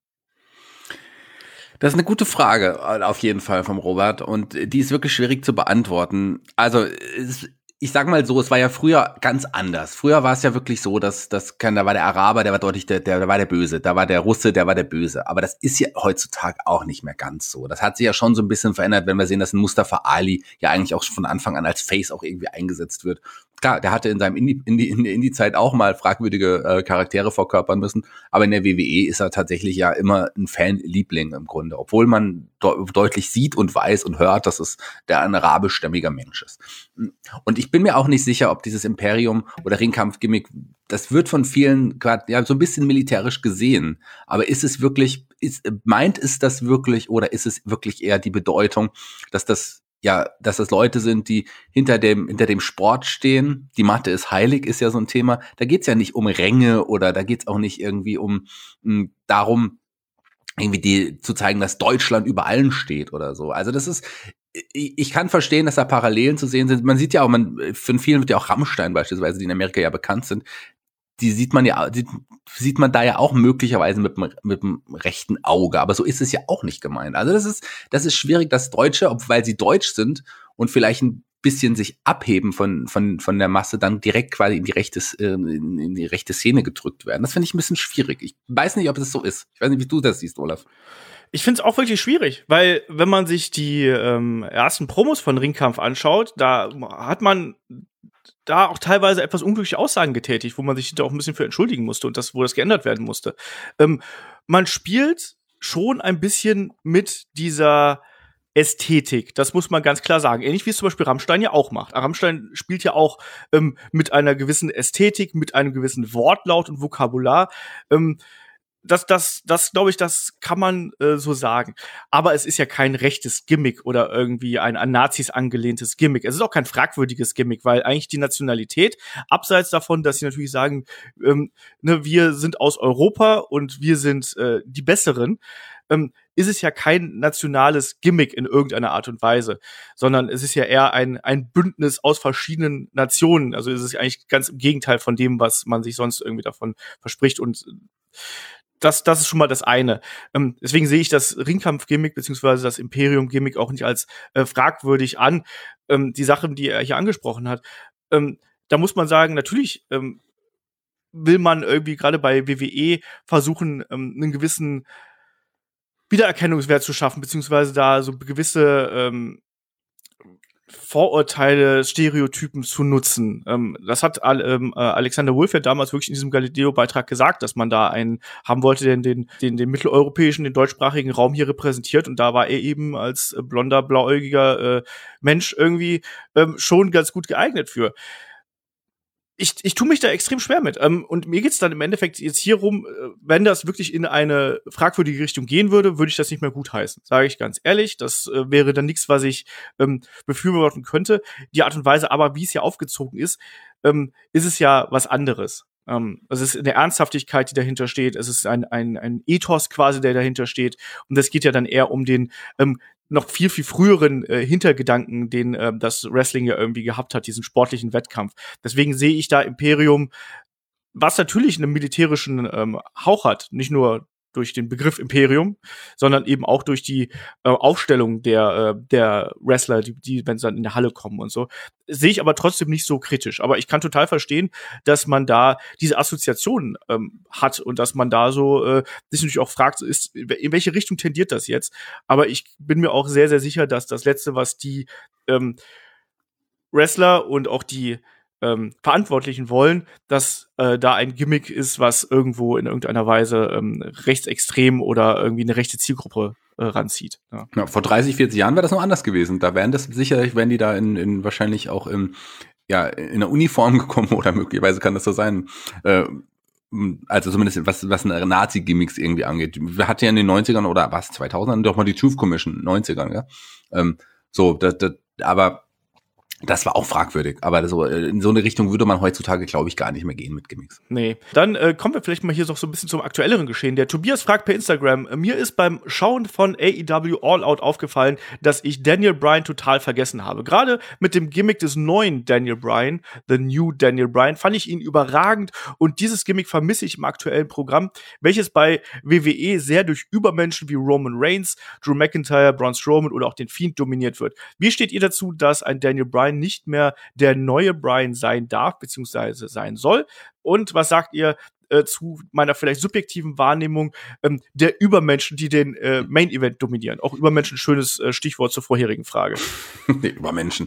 Das ist eine gute Frage, auf jeden Fall vom Robert. Und die ist wirklich schwierig zu beantworten. Also, ich sag mal so, es war ja früher ganz anders. Früher war es ja wirklich so, da war der Araber, der war deutlich, der war der Böse, da war der Russe, der war der Böse. Aber das ist ja heutzutage auch nicht mehr ganz so. Das hat sich ja schon so ein bisschen verändert, wenn wir sehen, dass ein Mustafa Ali ja eigentlich auch von Anfang an als Face auch irgendwie eingesetzt wird. Klar, der hatte in seinem Indie-Zeit auch mal fragwürdige Charaktere verkörpern müssen, aber in der WWE ist er tatsächlich ja immer ein Fanliebling im Grunde, obwohl man deutlich sieht und weiß und hört, dass es der ein arabischstämmiger Mensch ist. Und ich bin mir auch nicht sicher, ob dieses Imperium oder Ringkampf-Gimmick, das wird von vielen gerade ja so ein bisschen militärisch gesehen, aber ist es wirklich, meint es das wirklich oder ist es wirklich eher die Bedeutung, dass das Leute sind, die hinter dem Sport stehen. Die Matte ist heilig, ist ja so ein Thema. Da geht's ja nicht um Ränge oder da geht's auch nicht irgendwie um darum, irgendwie zu zeigen, dass Deutschland über allen steht oder so. Also das ist, ich kann verstehen, dass da Parallelen zu sehen sind. Man sieht ja auch, von vielen wird ja auch Rammstein beispielsweise, die in Amerika ja bekannt sind, die sieht man da ja auch möglicherweise mit dem rechten Auge, aber so ist es ja auch nicht gemeint. Also das ist schwierig, dass Deutsche, weil sie deutsch sind und vielleicht ein bisschen sich abheben von der Masse, dann direkt quasi in die rechte Szene gedrückt werden. Das finde ich ein bisschen schwierig. Ich weiß nicht, ob das so ist. Ich weiß nicht, wie du das siehst, Olaf. Ich finde es auch wirklich schwierig, weil wenn man sich die ersten Promos von Ringkampf anschaut, da hat man da auch teilweise etwas unglückliche Aussagen getätigt, wo man sich da auch ein bisschen für entschuldigen musste und wo das geändert werden musste. Man spielt schon ein bisschen mit dieser Ästhetik, das muss man ganz klar sagen. Ähnlich wie es zum Beispiel Rammstein ja auch macht. Rammstein spielt ja auch mit einer gewissen Ästhetik, mit einem gewissen Wortlaut und Vokabular. Das glaube ich, das kann man so sagen. Aber es ist ja kein rechtes Gimmick oder irgendwie ein an Nazis angelehntes Gimmick. Es ist auch kein fragwürdiges Gimmick, weil eigentlich die Nationalität, abseits davon, dass sie natürlich sagen, wir sind aus Europa und wir sind die Besseren, ist es ja kein nationales Gimmick in irgendeiner Art und Weise, sondern es ist ja eher ein Bündnis aus verschiedenen Nationen. Also es ist eigentlich ganz im Gegenteil von dem, was man sich sonst irgendwie davon verspricht. Und das ist schon mal das eine. Deswegen sehe ich das Ringkampf-Gimmick beziehungsweise das Imperium-Gimmick auch nicht als fragwürdig an. Die Sachen, die er hier angesprochen hat, da muss man sagen, natürlich will man irgendwie gerade bei WWE versuchen, einen gewissen Wiedererkennungswert zu schaffen, beziehungsweise da so gewisse Vorurteile, Stereotypen zu nutzen. Das hat Alexander Wolf ja damals wirklich in diesem Galileo-Beitrag gesagt, dass man da einen haben wollte, den mitteleuropäischen, den deutschsprachigen Raum hier repräsentiert. Und da war er eben als blonder, blauäugiger Mensch irgendwie schon ganz gut geeignet für. Ich tue mich da extrem schwer mit. Und mir geht's dann im Endeffekt jetzt hier rum, wenn das wirklich in eine fragwürdige Richtung gehen würde, würde ich das nicht mehr gutheißen. Sage ich ganz ehrlich. Das wäre dann nichts, was ich befürworten könnte. Die Art und Weise aber, wie es hier aufgezogen ist es ja was anderes. Es ist eine Ernsthaftigkeit, die dahinter steht. Es ist ein Ethos quasi, der dahinter steht. Und es geht ja dann eher um den noch viel, viel früheren Hintergedanken, den das Wrestling ja irgendwie gehabt hat, diesen sportlichen Wettkampf. Deswegen sehe ich da Imperium, was natürlich einen militärischen Hauch hat, nicht nur durch den Begriff Imperium, sondern eben auch durch die Aufstellung der Wrestler, die wenn sie dann in der Halle kommen und so. Sehe ich aber trotzdem nicht so kritisch. Aber ich kann total verstehen, dass man da diese Assoziationen hat und dass man da so sich natürlich auch fragt, in welche Richtung tendiert das jetzt? Aber ich bin mir auch sehr, sehr sicher, dass das Letzte, was die Wrestler und auch die Verantwortlichen wollen, dass da ein Gimmick ist, was irgendwo in irgendeiner Weise rechtsextrem oder irgendwie eine rechte Zielgruppe ranzieht. Ja. Ja, vor 30, 40 Jahren wäre das noch anders gewesen. Da wären die da in wahrscheinlich auch in der Uniform gekommen oder möglicherweise kann das so sein. Also zumindest was Nazi-Gimmicks irgendwie angeht. Wir hatten ja in den 90ern oder was, 2000ern doch mal die Truth Commission, 90ern, ja. Aber das war auch fragwürdig, aber so in so eine Richtung würde man heutzutage, glaube ich, gar nicht mehr gehen mit Gimmicks. Nee. Dann kommen wir vielleicht mal hier noch so ein bisschen zum aktuelleren Geschehen. Der Tobias fragt per Instagram, mir ist beim Schauen von AEW All Out aufgefallen, dass ich Daniel Bryan total vergessen habe. Gerade mit dem Gimmick des neuen Daniel Bryan, The New Daniel Bryan, fand ich ihn überragend und dieses Gimmick vermisse ich im aktuellen Programm, welches bei WWE sehr durch Übermenschen wie Roman Reigns, Drew McIntyre, Braun Strowman oder auch den Fiend dominiert wird. Wie steht ihr dazu, dass ein Daniel Bryan nicht mehr der neue Bryan sein darf, beziehungsweise sein soll? Und was sagt ihr zu meiner vielleicht subjektiven Wahrnehmung der Übermenschen, die den Main-Event dominieren? Auch Übermenschen, schönes Stichwort zur vorherigen Frage. Übermenschen.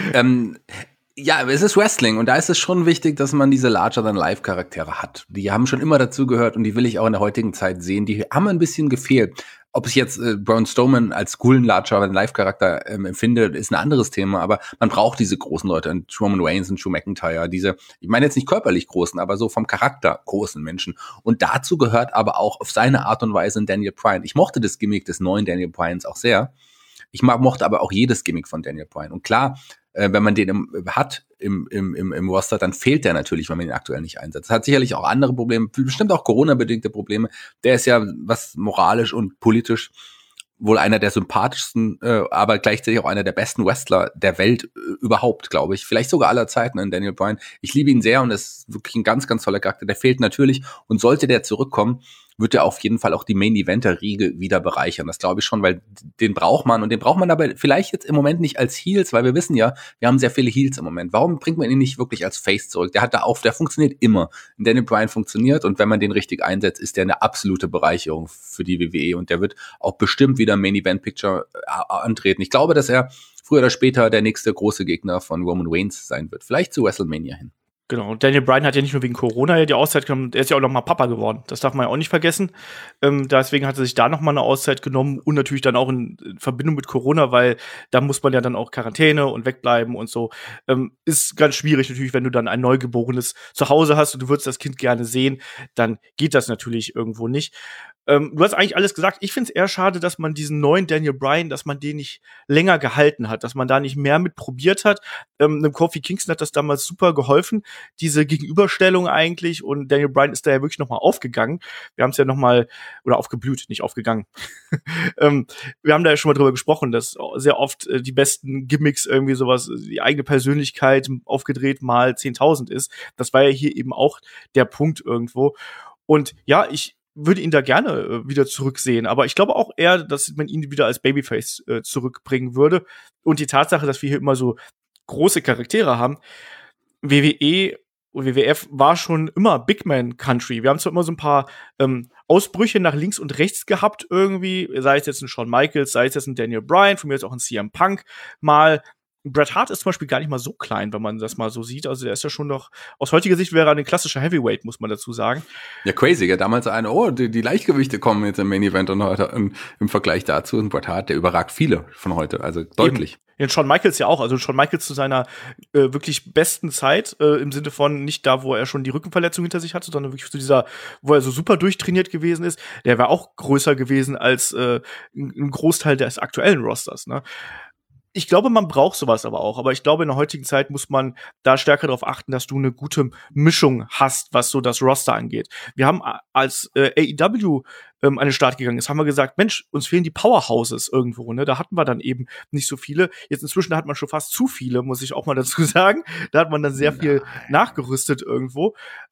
Ja, es ist Wrestling und da ist es schon wichtig, dass man diese Larger-than-Life-Charaktere hat. Die haben schon immer dazugehört und die will ich auch in der heutigen Zeit sehen. Die haben ein bisschen gefehlt. Ob ich jetzt Braun Strowman als coolen Larger-than-Life-Charakter empfinde, ist ein anderes Thema, aber man braucht diese großen Leute, Roman Reigns und Drew McIntyre, ich meine jetzt nicht körperlich großen, aber so vom Charakter großen Menschen. Und dazu gehört aber auch auf seine Art und Weise ein Daniel Bryan. Ich mochte das Gimmick des neuen Daniel Bryans auch sehr. Ich mochte aber auch jedes Gimmick von Daniel Bryan. Und klar, wenn man den hat im Roster, dann fehlt der natürlich, wenn man ihn aktuell nicht einsetzt. Hat sicherlich auch andere Probleme, bestimmt auch Corona-bedingte Probleme. Der ist ja, was moralisch und politisch wohl einer der sympathischsten, aber gleichzeitig auch einer der besten Wrestler der Welt überhaupt, glaube ich. Vielleicht sogar aller Zeiten, in Daniel Bryan. Ich liebe ihn sehr und ist wirklich ein ganz, ganz toller Charakter. Der fehlt natürlich und sollte der zurückkommen, wird er auf jeden Fall auch die Main-Eventer-Riege wieder bereichern. Das glaube ich schon, weil den braucht man. Und den braucht man aber vielleicht jetzt im Moment nicht als Heels, weil wir wissen ja, wir haben sehr viele Heels im Moment. Warum bringt man ihn nicht wirklich als Face zurück? Der funktioniert immer. Daniel Bryan funktioniert und wenn man den richtig einsetzt, ist der eine absolute Bereicherung für die WWE und der wird auch bestimmt wieder Main-Event-Picture antreten. Ich glaube, dass er früher oder später der nächste große Gegner von Roman Reigns sein wird. Vielleicht zu WrestleMania hin. Genau, und Daniel Bryan hat ja nicht nur wegen Corona ja die Auszeit genommen, er ist ja auch noch mal Papa geworden. Das darf man ja auch nicht vergessen. Deswegen hat er sich da noch mal eine Auszeit genommen und natürlich dann auch in Verbindung mit Corona, weil da muss man ja dann auch Quarantäne und wegbleiben und so. Ist ganz schwierig natürlich, wenn du dann ein Neugeborenes zu Hause hast und du würdest das Kind gerne sehen, dann geht das natürlich irgendwo nicht. Du hast eigentlich alles gesagt. Ich finde es eher schade, dass man diesen neuen Daniel Bryan, dass man den nicht länger gehalten hat, dass man da nicht mehr mit probiert hat. Einem Kofi Kingston hat das damals super geholfen, diese Gegenüberstellung eigentlich. Und Daniel Bryan ist da ja wirklich noch mal aufgegangen. Wir haben es ja noch mal, oder aufgeblüht, nicht aufgegangen. Wir haben da ja schon mal drüber gesprochen, dass sehr oft die besten Gimmicks irgendwie sowas, die eigene Persönlichkeit aufgedreht mal 10.000 ist. Das war ja hier eben auch der Punkt irgendwo. Und ja, ich würde ihn da gerne wieder zurücksehen, aber ich glaube auch eher, dass man ihn wieder als Babyface zurückbringen würde. Und die Tatsache, dass wir hier immer so große Charaktere haben, WWE und WWF war schon immer Big Man Country. Wir haben zwar immer so ein paar Ausbrüche nach links und rechts gehabt irgendwie, sei es jetzt ein Shawn Michaels, sei es jetzt ein Daniel Bryan, von mir jetzt auch ein CM Punk mal. Bret Hart ist zum Beispiel gar nicht mal so klein, wenn man das mal so sieht. Also der ist ja schon noch, aus heutiger Sicht wäre er ein klassischer Heavyweight, muss man dazu sagen. Ja, crazy. Ja, damals die Leichtgewichte kommen jetzt im Main Event und heute im Vergleich dazu. Und Bret Hart, der überragt viele von heute, also deutlich. Ja, Shawn Michaels ja auch. Also Shawn Michaels zu seiner wirklich besten Zeit, im Sinne von nicht da, wo er schon die Rückenverletzung hinter sich hatte, sondern wirklich zu dieser, wo er so super durchtrainiert gewesen ist. Der wäre auch größer gewesen als ein Großteil des aktuellen Rosters, ne? Ich glaube, man braucht sowas aber auch. Aber ich glaube, in der heutigen Zeit muss man da stärker darauf achten, dass du eine gute Mischung hast, was so das Roster angeht. Wir haben als AEW an den Start gegangen ist, haben wir gesagt, Mensch, uns fehlen die Powerhouses irgendwo, ne? Da hatten wir dann eben nicht so viele. Jetzt inzwischen hat man schon fast zu viele, muss ich auch mal dazu sagen. Da hat man dann sehr viel nachgerüstet irgendwo.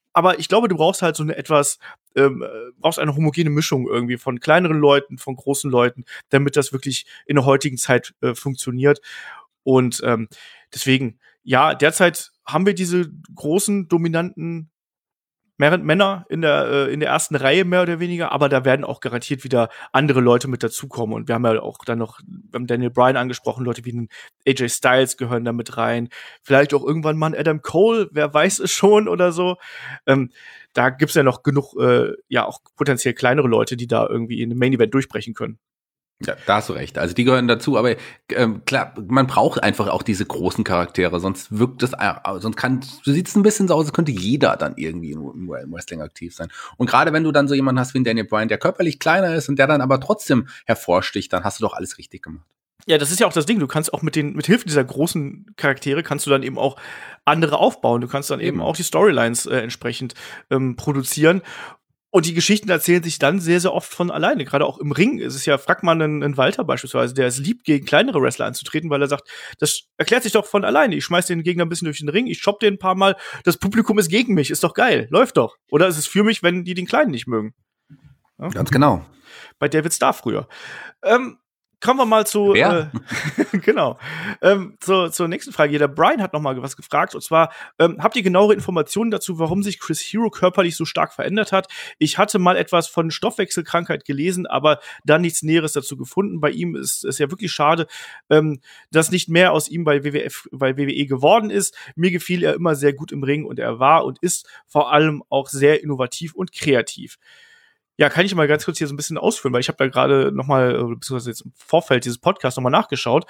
Aber ich glaube, du brauchst halt so eine brauchst eine homogene Mischung irgendwie von kleineren Leuten, von großen Leuten, damit das wirklich in der heutigen Zeit funktioniert. Und deswegen, ja, derzeit haben wir diese großen, dominanten Männer in der ersten Reihe mehr oder weniger, aber da werden auch garantiert wieder andere Leute mit dazukommen. Und wir haben ja auch dann noch, wir haben Daniel Bryan angesprochen, Leute wie ein AJ Styles gehören da mit rein. Vielleicht auch irgendwann mal ein Adam Cole, wer weiß es schon oder so. Da gibt's ja noch genug, auch potenziell kleinere Leute, die da irgendwie in einem Main Event durchbrechen können. Ja, da hast du recht. Also die gehören dazu, aber klar, man braucht einfach auch diese großen Charaktere, sonst wirkt das, so sieht es ein bisschen so aus, als könnte jeder dann irgendwie im Wrestling aktiv sein. Und gerade wenn du dann so jemanden hast wie Daniel Bryan, der körperlich kleiner ist und der dann aber trotzdem hervorsticht, dann hast du doch alles richtig gemacht. Ja, das ist ja auch das Ding. Du kannst auch mit Hilfe dieser großen Charaktere kannst du dann eben auch andere aufbauen. Du kannst dann eben auch die Storylines entsprechend produzieren. Und die Geschichten erzählen sich dann sehr, sehr oft von alleine. Gerade auch im Ring ist es ja, frag mal einen Walter beispielsweise, der es liebt, gegen kleinere Wrestler anzutreten, weil er sagt, das erklärt sich doch von alleine. Ich schmeiß den Gegner ein bisschen durch den Ring, ich chopp den ein paar Mal, das Publikum ist gegen mich, ist doch geil, läuft doch. Oder ist es für mich, wenn die den Kleinen nicht mögen? Ja? Ganz genau. Bei David Starr früher. Kommen wir mal zu genau zur nächsten Frage. Der Brian hat noch mal was gefragt, und zwar habt ihr genauere Informationen dazu, warum sich Chris Hero körperlich so stark verändert hat? Ich hatte mal etwas von Stoffwechselkrankheit gelesen, aber dann nichts Näheres dazu gefunden. Bei ihm ist es ja wirklich schade, dass nicht mehr aus ihm bei WWE geworden ist. Mir gefiel er immer sehr gut im Ring und er war und ist vor allem auch sehr innovativ und kreativ. Ja, kann ich mal ganz kurz hier so ein bisschen ausführen, weil ich habe da gerade noch mal, beziehungsweise jetzt im Vorfeld dieses Podcasts noch mal nachgeschaut.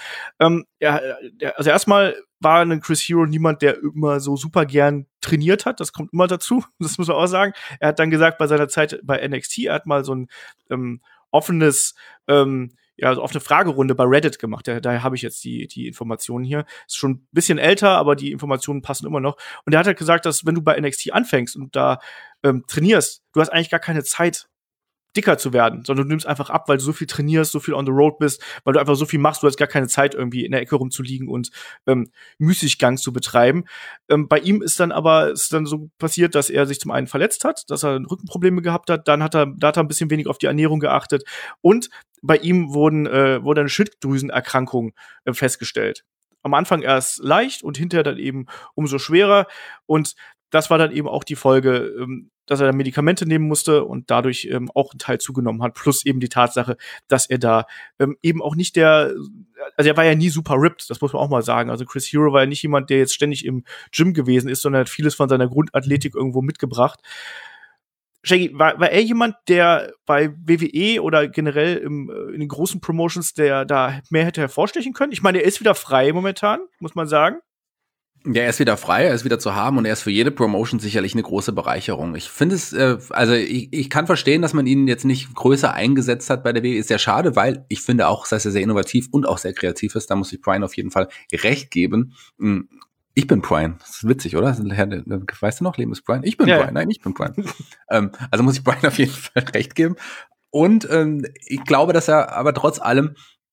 Also erstmal war ein Chris Hero niemand, der immer so super gern trainiert hat. Das kommt immer dazu, das muss man auch sagen. Er hat dann gesagt, bei seiner Zeit bei NXT, er hat mal so ein offenes also offene Fragerunde bei Reddit gemacht. Daher habe ich jetzt die Informationen hier. Ist schon ein bisschen älter, aber die Informationen passen immer noch. Und er hat halt gesagt, dass wenn du bei NXT anfängst und da trainierst, du hast eigentlich gar keine Zeit, dicker zu werden, sondern du nimmst einfach ab, weil du so viel trainierst, so viel on the road bist, weil du einfach so viel machst, du hast gar keine Zeit, irgendwie in der Ecke rumzuliegen und Müßiggang zu betreiben. Bei ihm ist dann so passiert, dass er sich zum einen verletzt hat, dass er Rückenprobleme gehabt hat, da hat er ein bisschen wenig auf die Ernährung geachtet und bei ihm wurde eine Schilddrüsenerkrankung festgestellt. Am Anfang erst leicht und hinterher dann eben umso schwerer, und das war dann eben auch die Folge, dass er dann Medikamente nehmen musste und dadurch auch einen Teil zugenommen hat. Plus eben die Tatsache, dass er da eben auch nicht er war ja nie super ripped, das muss man auch mal sagen. Also Chris Hero war ja nicht jemand, der jetzt ständig im Gym gewesen ist, sondern hat vieles von seiner Grundathletik irgendwo mitgebracht. Shaggy, war er jemand, der bei WWE oder generell in den großen Promotions, der da mehr hätte hervorstechen können? Ich meine, er ist wieder frei momentan, muss man sagen. Ja, er ist wieder frei, er ist wieder zu haben und er ist für jede Promotion sicherlich eine große Bereicherung. Ich finde es, ich kann verstehen, dass man ihn jetzt nicht größer eingesetzt hat bei der WWE. Ist sehr schade, weil ich finde auch, dass er sehr innovativ und auch sehr kreativ ist. Da muss ich Brian auf jeden Fall recht geben. Ich bin Brian. Das ist witzig, oder? Weißt du noch, Leben ist Brian? Ich bin Brian. Nein, ich bin Brian. Also muss ich Brian auf jeden Fall recht geben. Und ich glaube, dass er aber trotz allem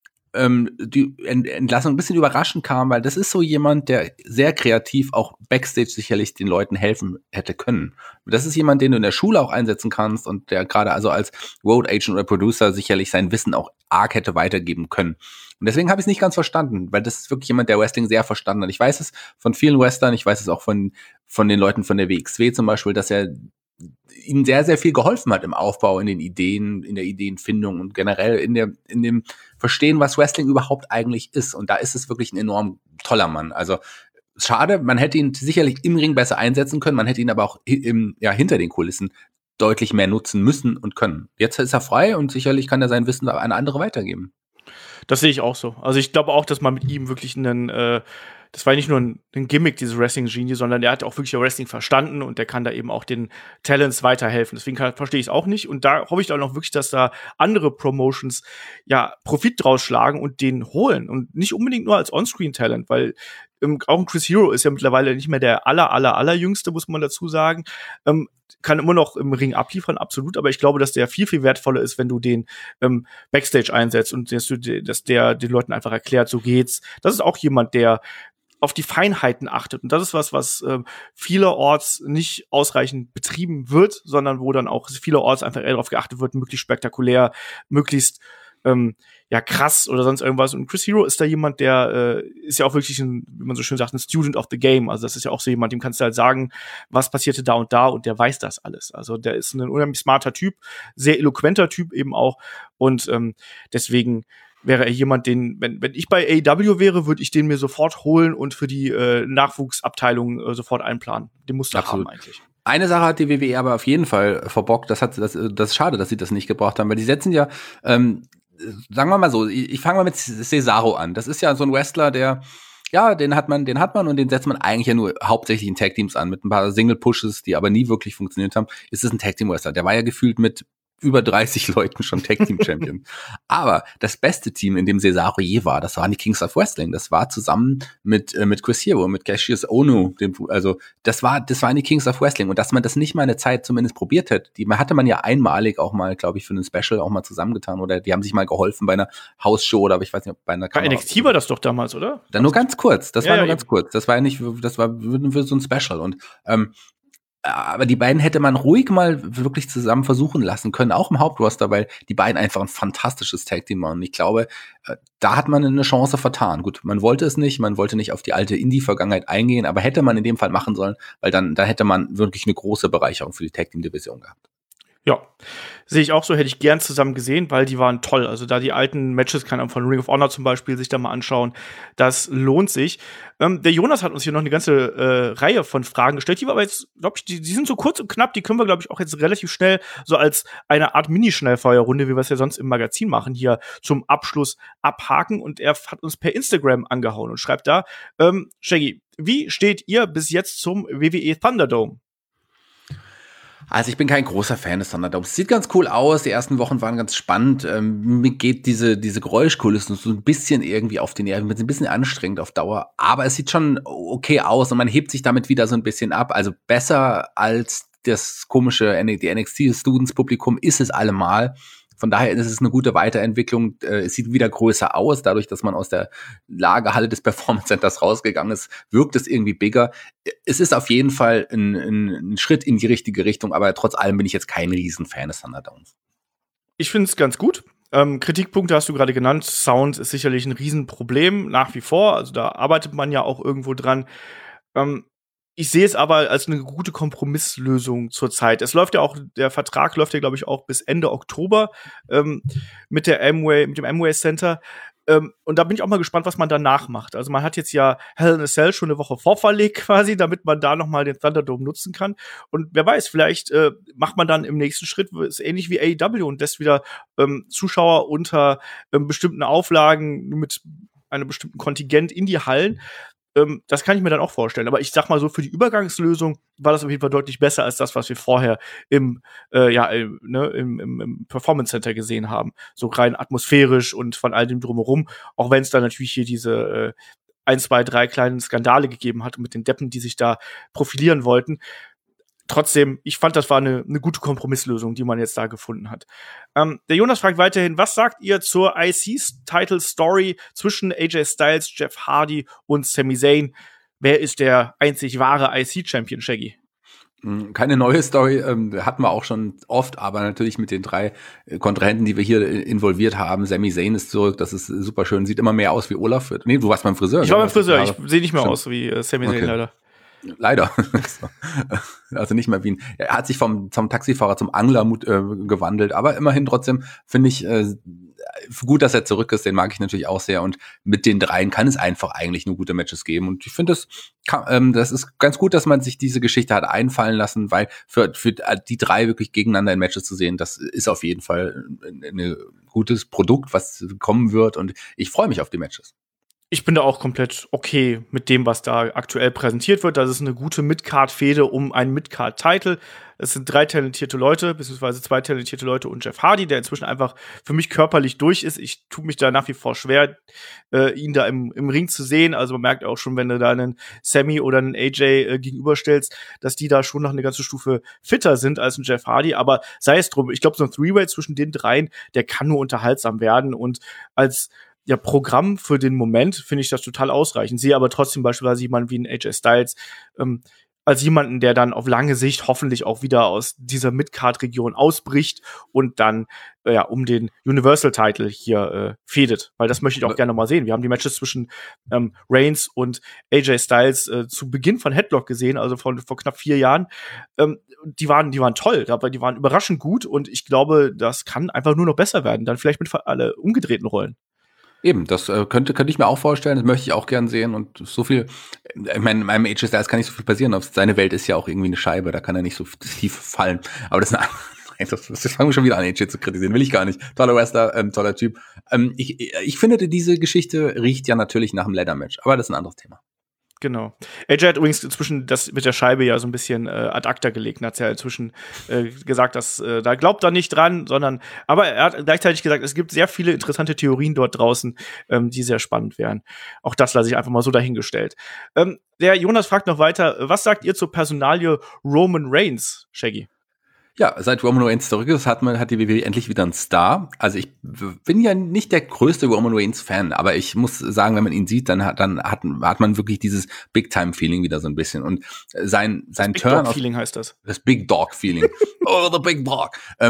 die Entlassung ein bisschen überraschend kam, weil das ist so jemand, der sehr kreativ auch Backstage sicherlich den Leuten helfen hätte können. Das ist jemand, den du in der Schule auch einsetzen kannst und der gerade also als Road Agent oder Producer sicherlich sein Wissen auch arg hätte weitergeben können. Und deswegen habe ich es nicht ganz verstanden, weil das ist wirklich jemand, der Wrestling sehr verstanden hat. Ich weiß es von vielen Wrestlern, ich weiß es auch von den Leuten von der WXW zum Beispiel, dass er ihnen sehr, sehr viel geholfen hat im Aufbau, in den Ideen, in der Ideenfindung und generell in dem Verstehen, was Wrestling überhaupt eigentlich ist. Und da ist es wirklich ein enorm toller Mann. Also schade, man hätte ihn sicherlich im Ring besser einsetzen können, man hätte ihn aber auch hinter den Kulissen deutlich mehr nutzen müssen und können. Jetzt ist er frei und sicherlich kann er sein Wissen an andere weitergeben. Das sehe ich auch so. Also ich glaube auch, dass man mit ihm wirklich das war nicht nur ein Gimmick, dieses Wrestling-Genie, sondern der hat auch wirklich Wrestling verstanden und der kann da eben auch den Talents weiterhelfen. Deswegen verstehe ich es auch nicht. Und da hoffe ich dann auch wirklich, dass da andere Promotions Profit draus schlagen und den holen. Und nicht unbedingt nur als On-Screen-Talent, weil auch ein Chris Hero ist ja mittlerweile nicht mehr der allerjüngste, muss man dazu sagen. Kann immer noch im Ring abliefern, absolut, aber ich glaube, dass der viel, viel wertvoller ist, wenn du den Backstage einsetzt und dass der den Leuten einfach erklärt, so geht's. Das ist auch jemand, der auf die Feinheiten achtet. Und das ist was vielerorts nicht ausreichend betrieben wird, sondern wo dann auch vielerorts einfach eher darauf geachtet wird, möglichst spektakulär, möglichst krass oder sonst irgendwas. Und Chris Hero ist da jemand, der ist ja auch wirklich wie man so schön sagt, ein Student of the Game. Also das ist ja auch so jemand, dem kannst du halt sagen, was passierte da und der weiß das alles. Also der ist ein unheimlich smarter Typ, sehr eloquenter Typ eben auch. Und deswegen wäre er jemand, wenn ich bei AEW wäre, würde ich den mir sofort holen und für die Nachwuchsabteilung sofort einplanen. Den musst du haben eigentlich. Eine Sache hat die WWE aber auf jeden Fall verbockt. Das ist schade, dass sie das nicht gebraucht haben, weil die setzen ja, sagen wir mal so, ich fange mal mit Cesaro an. Das ist ja so ein Wrestler, den hat man und den setzt man eigentlich ja nur hauptsächlich in Tag-Teams an, mit ein paar Single-Pushes, die aber nie wirklich funktioniert haben. Ist es ein Tag-Team-Wrestler? Der war ja gefühlt mit über 30 Leuten schon Tag-Team-Champion. Aber das beste Team, in dem Cesaro je war, das waren die Kings of Wrestling. Das war zusammen mit Chris Hero, mit Cassius Ohno. Das waren die Kings of Wrestling. Und dass man das nicht mal eine Zeit zumindest probiert hat, hatte man ja einmalig auch mal, glaube ich, für einen Special auch mal zusammengetan. Oder die haben sich mal geholfen bei einer Hausshow oder ich weiß nicht, bei einer Kamera. Bei NXT war das doch damals, oder? Dann nur ganz kurz. Das war ganz kurz. Das war ja nicht, das war für so ein Special. Und aber die beiden hätte man ruhig mal wirklich zusammen versuchen lassen können, auch im Hauptroster, weil die beiden einfach ein fantastisches Tag-Team waren. Und ich glaube, da hat man eine Chance vertan. Gut, man wollte es nicht, man wollte nicht auf die alte Indie-Vergangenheit eingehen, aber hätte man in dem Fall machen sollen, weil da hätte man wirklich eine große Bereicherung für die Tag-Team-Division gehabt. Ja, sehe ich auch so, hätte ich gern zusammen gesehen, weil die waren toll. Also da die alten Matches kann man von Ring of Honor zum Beispiel sich da mal anschauen. Das lohnt sich. Der Jonas hat uns hier noch eine ganze Reihe von Fragen gestellt, die wir aber jetzt, glaube ich, die sind so kurz und knapp, die können wir, glaube ich, auch jetzt relativ schnell so als eine Art Mini-Schnellfeuerrunde, wie wir es ja sonst im Magazin machen, hier zum Abschluss abhaken. Und er hat uns per Instagram angehauen und schreibt da, Shaggy, wie steht ihr bis jetzt zum WWE Thunderdome? Also ich bin kein großer Fan des Thunderdomes. Sieht ganz cool aus, die ersten Wochen waren ganz spannend. Mir geht diese Geräuschkulissen so ein bisschen irgendwie auf die Nerven, ein bisschen anstrengend auf Dauer. Aber es sieht schon okay aus und man hebt sich damit wieder so ein bisschen ab. Also besser als das komische die NXT-Students-Publikum ist es allemal. Von daher ist es eine gute Weiterentwicklung. Es sieht wieder größer aus. Dadurch, dass man aus der Lagerhalle des Performance Centers rausgegangen ist, wirkt es irgendwie bigger. Es ist auf jeden Fall ein Schritt in die richtige Richtung, aber trotz allem bin ich jetzt kein Riesenfan des Thunderdomes. Ich finde es ganz gut. Kritikpunkte hast du gerade genannt. Sound ist sicherlich ein Riesenproblem nach wie vor. Also da arbeitet man ja auch irgendwo dran. Ich sehe es aber als eine gute Kompromisslösung zurzeit. Der Vertrag läuft ja, glaube ich, auch bis Ende Oktober mit dem Amway Center. Und da bin ich auch mal gespannt, was man danach macht. Also man hat jetzt ja Hell in a Cell schon eine Woche vorverlegt quasi, damit man da noch mal den Thunderdome nutzen kann. Und wer weiß, vielleicht macht man dann im nächsten Schritt, ist ähnlich wie AEW und lässt wieder Zuschauer unter bestimmten Auflagen mit einem bestimmten Kontingent in die Hallen. Das kann ich mir dann auch vorstellen. Aber ich sag mal so, für die Übergangslösung war das auf jeden Fall deutlich besser als das, was wir vorher im Performance Center gesehen haben. So rein atmosphärisch und von all dem drumherum. Auch wenn es da natürlich hier diese 1, 2, 3 kleinen Skandale gegeben hat mit den Deppen, die sich da profilieren wollten. Trotzdem, ich fand, das war eine gute Kompromisslösung, die man jetzt da gefunden hat. Der Jonas fragt weiterhin, was sagt ihr zur IC-Title-Story zwischen AJ Styles, Jeff Hardy und Sami Zayn? Wer ist der einzig wahre IC-Champion, Shaggy? Keine neue Story, hatten wir auch schon oft, aber natürlich mit den 3 Kontrahenten, die wir hier involviert haben. Sami Zayn ist zurück, das ist super schön, sieht immer mehr aus wie Olaf. Nee, du warst beim Friseur. Ich war beim Friseur, ich sehe nicht mehr aus wie Sami Zayn, leider. Leider. Also nicht mehr Wien. Er hat sich vom Taxifahrer zum Angler gewandelt, aber immerhin trotzdem finde ich gut, dass er zurück ist. Den mag ich natürlich auch sehr und mit den 3 kann es einfach eigentlich nur gute Matches geben und ich finde, das ist ganz gut, dass man sich diese Geschichte hat einfallen lassen, weil für die 3 wirklich gegeneinander in Matches zu sehen, das ist auf jeden Fall ein gutes Produkt, was kommen wird und ich freue mich auf die Matches. Ich bin da auch komplett okay mit dem, was da aktuell präsentiert wird. Das ist eine gute Mid-Card-Fehde um einen Mid-Card-Title. Es sind 3 talentierte Leute, beziehungsweise 2 talentierte Leute und Jeff Hardy, der inzwischen einfach für mich körperlich durch ist. Ich tue mich da nach wie vor schwer, ihn da im Ring zu sehen. Also man merkt auch schon, wenn du da einen Sammy oder einen AJ gegenüberstellst, dass die da schon noch eine ganze Stufe fitter sind als ein Jeff Hardy. Aber sei es drum, ich glaube, so ein Three-Way zwischen den 3, der kann nur unterhaltsam werden. Und als Programm für den Moment finde ich das total ausreichend. Sehe aber trotzdem beispielsweise jemanden wie einen AJ Styles als jemanden, der dann auf lange Sicht hoffentlich auch wieder aus dieser Mid-Card-Region ausbricht und dann um den Universal-Title hier fädet. Weil das möchte ich auch gerne mal sehen. Wir haben die Matches zwischen Reigns und AJ Styles zu Beginn von Headlock gesehen, also vor knapp 4 Jahren. Die waren toll, aber die waren überraschend gut und ich glaube, das kann einfach nur noch besser werden. Dann vielleicht mit alle umgedrehten Rollen. Eben, das könnte ich mir auch vorstellen, das möchte ich auch gern sehen und so viel, ich meine, in meinem AJ Styles kann nicht so viel passieren, seine Welt ist ja auch irgendwie eine Scheibe, da kann er nicht so tief fallen, aber das fangen wir schon wieder an, AJ zu kritisieren, will ich gar nicht. Toller Wrestler, toller Typ. Ich finde, diese Geschichte riecht ja natürlich nach einem Leather-Match, aber das ist ein anderes Thema. Genau. AJ hat übrigens inzwischen das mit der Scheibe ja so ein bisschen ad acta gelegt. Er hat ja inzwischen gesagt, dass da glaubt er nicht dran, aber er hat gleichzeitig gesagt, es gibt sehr viele interessante Theorien dort draußen, die sehr spannend wären. Auch das lasse ich einfach mal so dahingestellt. Der Jonas fragt noch weiter, was sagt ihr zur Personalie Roman Reigns, Shaggy? Ja, seit Roman Reigns zurück ist, hat die WWE endlich wieder einen Star. Also ich bin ja nicht der größte Roman Reigns Fan, aber ich muss sagen, wenn man ihn sieht, dann hat man wirklich dieses Big-Time-Feeling wieder so ein bisschen. Und sein Turn. Big Dog-Feeling heißt das. Das Big Dog-Feeling. Oh, the Big Dog.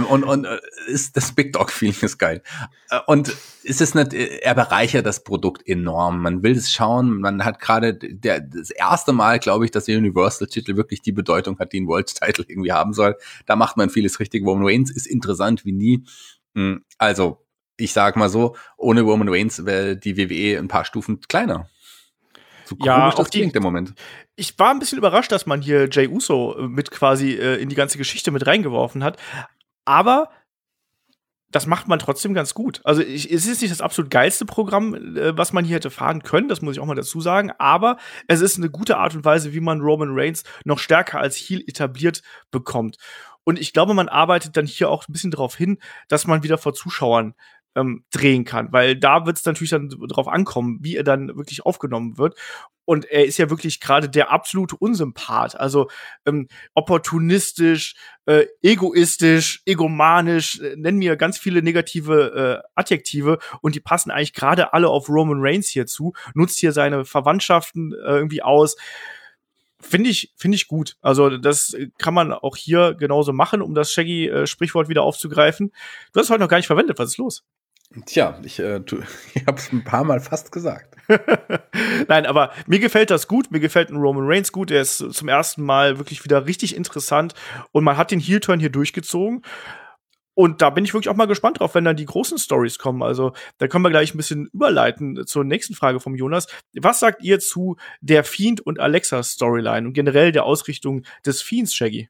Das Big Dog-Feeling ist geil. Und er bereichert das Produkt enorm. Man will es schauen. Man hat gerade das erste Mal, glaube ich, dass der Universal-Titel wirklich die Bedeutung hat, die ein World-Title irgendwie haben soll. Da macht man vieles richtig. Roman Reigns ist interessant wie nie. Also, ich sag mal so, ohne Roman Reigns wäre die WWE ein paar Stufen kleiner. So komisch das klingt im Moment. Ich war ein bisschen überrascht, dass man hier Jey Uso mit quasi in die ganze Geschichte mit reingeworfen hat. Aber das macht man trotzdem ganz gut. Also es ist nicht das absolut geilste Programm, was man hier hätte fahren können, das muss ich auch mal dazu sagen, aber es ist eine gute Art und Weise, wie man Roman Reigns noch stärker als Heel etabliert bekommt. Und ich glaube, man arbeitet dann hier auch ein bisschen darauf hin, dass man wieder vor Zuschauern drehen kann, weil da wird es natürlich dann drauf ankommen, wie er dann wirklich aufgenommen wird. Und er ist ja wirklich gerade der absolute Unsympath. Also opportunistisch, egoistisch, egomanisch, nennen mir ganz viele negative Adjektive und die passen eigentlich gerade alle auf Roman Reigns hier zu, nutzt hier seine Verwandtschaften irgendwie aus. Finde ich gut. Also das kann man auch hier genauso machen, um das Shaggy-Sprichwort wieder aufzugreifen. Du hast es heute noch gar nicht verwendet. Was ist los? Tja, ich habe es ein paar Mal fast gesagt. Nein, aber mir gefällt das gut. Mir gefällt ein Roman Reigns gut. Er ist zum ersten Mal wirklich wieder richtig interessant. Und man hat den Heel-Turn hier durchgezogen. Und da bin ich wirklich auch mal gespannt drauf, wenn dann die großen Stories kommen. Also da können wir gleich ein bisschen überleiten zur nächsten Frage vom Jonas. Was sagt ihr zu der Fiend und Alexa Storyline und generell der Ausrichtung des Fiends, Shaggy?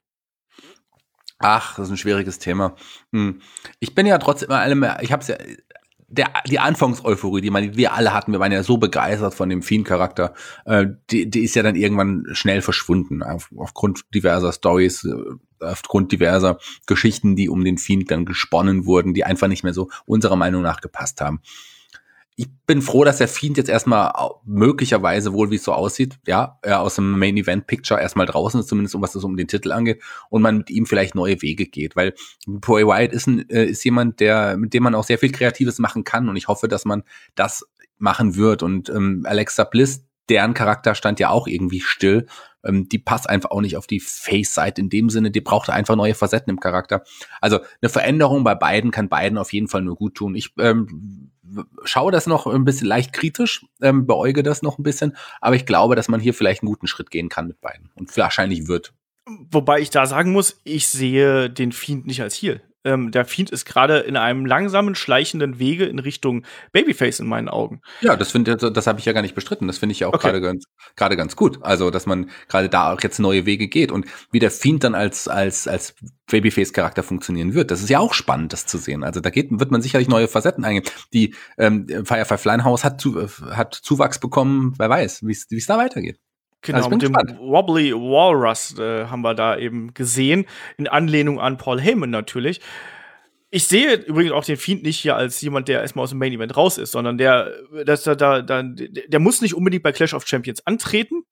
Ach, das ist ein schwieriges Thema. Ich bin ja trotzdem ich hab's ja, die Anfangseuphorie, die wir alle hatten, wir waren ja so begeistert von dem Fiend-Charakter, die ist ja dann irgendwann schnell verschwunden, aufgrund diverser Stories, aufgrund diverser Geschichten, die um den Fiend dann gesponnen wurden, die einfach nicht mehr so unserer Meinung nach gepasst haben. Ich bin froh, dass der Fiend jetzt erstmal möglicherweise wohl, wie es so aussieht, ja, aus dem Main Event Picture erstmal draußen ist, zumindest was das um den Titel angeht, und man mit ihm vielleicht neue Wege geht, weil Bray Wyatt ist jemand, mit dem man auch sehr viel Kreatives machen kann, und ich hoffe, dass man das machen wird. Und Alexa Bliss, deren Charakter stand ja auch irgendwie still. Die passt einfach auch nicht auf die Face-Seite in dem Sinne, die braucht einfach neue Facetten im Charakter. Also eine Veränderung bei beiden kann beiden auf jeden Fall nur gut tun. Ich schaue das noch ein bisschen leicht kritisch, beäuge das noch ein bisschen, aber ich glaube, dass man hier vielleicht einen guten Schritt gehen kann mit beiden und wahrscheinlich wird. Wobei ich da sagen muss, ich sehe den Fiend nicht als Heel. Der Fiend ist gerade in einem langsamen, schleichenden Wege in Richtung Babyface in meinen Augen. Ja, das habe ich ja gar nicht bestritten. Das finde ich ja auch gerade ganz gut. Also, dass man gerade da auch jetzt neue Wege geht und wie der Fiend dann als Babyface-Charakter funktionieren wird. Das ist ja auch spannend, das zu sehen. Also, wird man sicherlich neue Facetten eingehen. Die Firefly Funhouse hat Zuwachs bekommen. Wer weiß, wie es da weitergeht. Genau, also mit dem Wobbly Walrus haben wir da eben gesehen, in Anlehnung an Paul Heyman natürlich. Ich sehe übrigens auch den Fiend nicht hier als jemand, der erstmal aus dem Main Event raus ist, sondern der muss nicht unbedingt bei Clash of Champions antreten,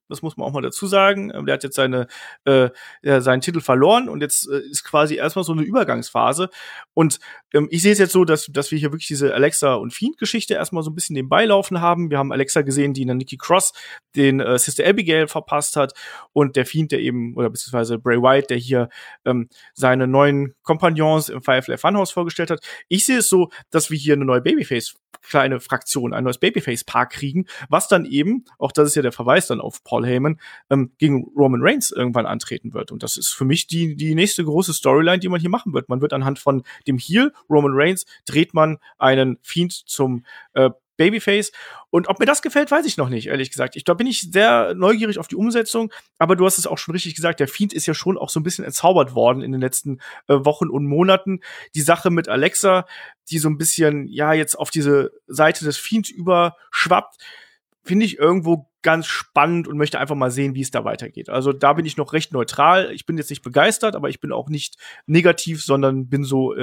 Das muss man auch mal dazu sagen. Der hat jetzt seinen Titel verloren und jetzt ist quasi erstmal so eine Übergangsphase. Und ich sehe es jetzt so, dass wir hier wirklich diese Alexa und Fiend-Geschichte erstmal so ein bisschen nebenbei laufen haben. Wir haben Alexa gesehen, die in der Nikki Cross den Sister Abigail verpasst hat und der Fiend, der eben, oder beziehungsweise Bray Wyatt, der hier seine neuen Kompagnons im Firefly Funhouse vorgestellt hat. Ich sehe es so, dass wir hier eine neue Babyface-kleine Fraktion, ein neues Babyface-Paar kriegen, was dann eben, auch das ist ja der Verweis dann auf Paul Heyman, gegen Roman Reigns irgendwann antreten wird. Und das ist für mich die nächste große Storyline, die man hier machen wird. Man wird anhand von dem Heel, Roman Reigns, dreht man einen Fiend zum Babyface. Und ob mir das gefällt, weiß ich noch nicht, ehrlich gesagt. Da bin ich sehr neugierig auf die Umsetzung, aber du hast es auch schon richtig gesagt, der Fiend ist ja schon auch so ein bisschen entzaubert worden in den letzten Wochen und Monaten. Die Sache mit Alexa, die so ein bisschen, ja, jetzt auf diese Seite des Fiend überschwappt, finde ich irgendwo ganz spannend und möchte einfach mal sehen, wie es da weitergeht. Also da bin ich noch recht neutral. Ich bin jetzt nicht begeistert, aber ich bin auch nicht negativ, sondern bin so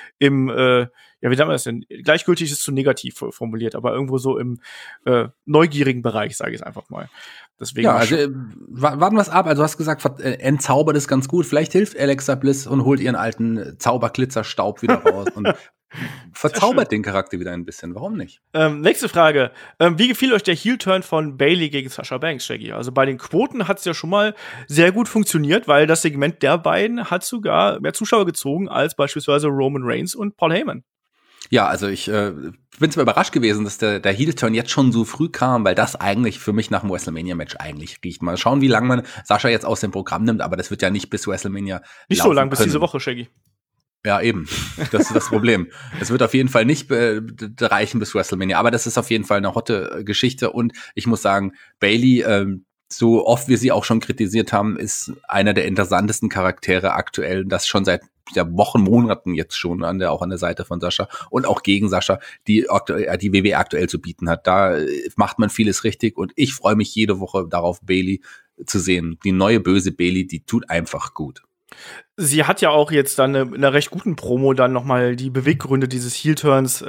wie sagen wir das denn? Gleichgültig ist zu negativ formuliert, aber irgendwo so im neugierigen Bereich, sage ich es einfach mal. Deswegen ja, also warten wir es ab. Also du hast gesagt, entzaubert ist ganz gut. Vielleicht hilft Alexa Bliss und holt ihren alten Zauberglitzerstaub wieder raus und verzaubert den Charakter wieder ein bisschen. Warum nicht? Nächste Frage. Wie gefiel euch der Heel-Turn von Bayley gegen Sasha Banks, Shaggy? Also bei den Quoten hat es ja schon mal sehr gut funktioniert, weil das Segment der beiden hat sogar mehr Zuschauer gezogen als beispielsweise Roman Reigns und Paul Heyman. Ja, also ich bin zwar überrascht gewesen, dass der Heel-Turn jetzt schon so früh kam, weil das eigentlich für mich nach dem WrestleMania-Match eigentlich riecht. Mal schauen, wie lange man Sascha jetzt aus dem Programm nimmt, aber das wird ja nicht bis WrestleMania nicht so lang, bis diese Woche, Shaggy. Ja, eben. Das ist das Problem. Es wird auf jeden Fall nicht reichen bis WrestleMania, aber das ist auf jeden Fall eine hotte Geschichte und ich muss sagen, Bayley, so oft wir sie auch schon kritisiert haben, ist einer der interessantesten Charaktere aktuell, das schon seit Wochen, Monaten jetzt schon auch an der Seite von Sascha und auch gegen Sascha, die WWE aktuell zu bieten hat. Da macht man vieles richtig und ich freue mich jede Woche darauf, Bayley zu sehen. Die neue böse Bayley, die tut einfach gut. Sie hat ja auch jetzt dann in einer recht guten Promo dann noch mal die Beweggründe dieses Heel-Turns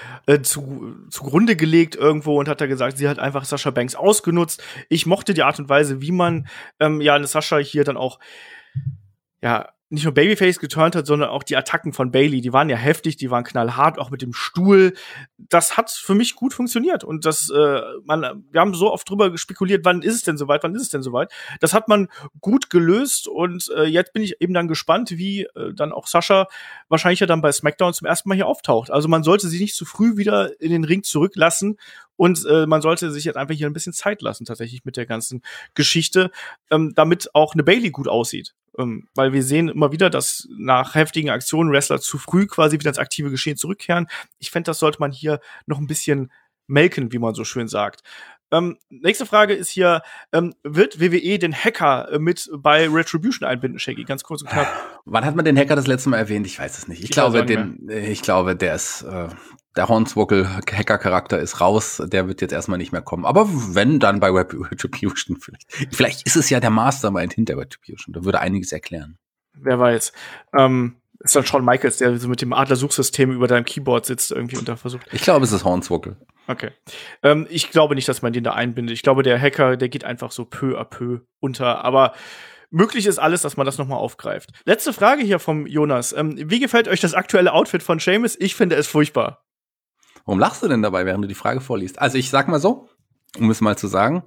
zugrunde gelegt irgendwo und hat da gesagt, sie hat einfach Sasha Banks ausgenutzt. Ich mochte die Art und Weise, wie man eine Sasha hier dann auch nicht nur Babyface geturnt hat, sondern auch die Attacken von Bayley, die waren ja heftig, die waren knallhart, auch mit dem Stuhl. Das hat für mich gut funktioniert. Und wir haben so oft drüber spekuliert, wann ist es denn soweit? Das hat man gut gelöst und jetzt bin ich eben dann gespannt, wie dann auch Sasha wahrscheinlich ja dann bei SmackDown zum ersten Mal hier auftaucht. Also man sollte sie nicht zu früh wieder in den Ring zurücklassen und man sollte sich jetzt einfach hier ein bisschen Zeit lassen, tatsächlich mit der ganzen Geschichte, damit auch eine Bayley gut aussieht. Weil wir sehen immer wieder, dass nach heftigen Aktionen Wrestler zu früh quasi wieder ins aktive Geschehen zurückkehren. Ich fände, das sollte man hier noch ein bisschen melken, wie man so schön sagt. Nächste Frage ist hier, wird WWE den Hacker mit bei Retribution einbinden, Shaggy? Ganz kurz und knapp. Wann hat man den Hacker das letzte Mal erwähnt? Ich weiß es nicht. Ich glaube, der ist der Hornswoggle-Hacker-Charakter ist raus, der wird jetzt erstmal nicht mehr kommen. Aber wenn, dann bei Retribution vielleicht. Vielleicht ist es ja der Mastermind hinter Retribution. Da würde einiges erklären. Wer weiß. Ist dann Shawn Michaels, der so mit dem Adler-Suchsystem über deinem Keyboard sitzt irgendwie und da versucht. Ich glaube, es ist Hornswoggle. Okay. Ich glaube nicht, dass man den da einbindet. Ich glaube, der Hacker, der geht einfach so peu à peu unter. Aber möglich ist alles, dass man das nochmal aufgreift. Letzte Frage hier vom Jonas. Wie gefällt euch das aktuelle Outfit von Sheamus? Ich finde es furchtbar. Warum lachst du denn dabei, während du die Frage vorliest? Also ich sag mal so, um es mal zu sagen,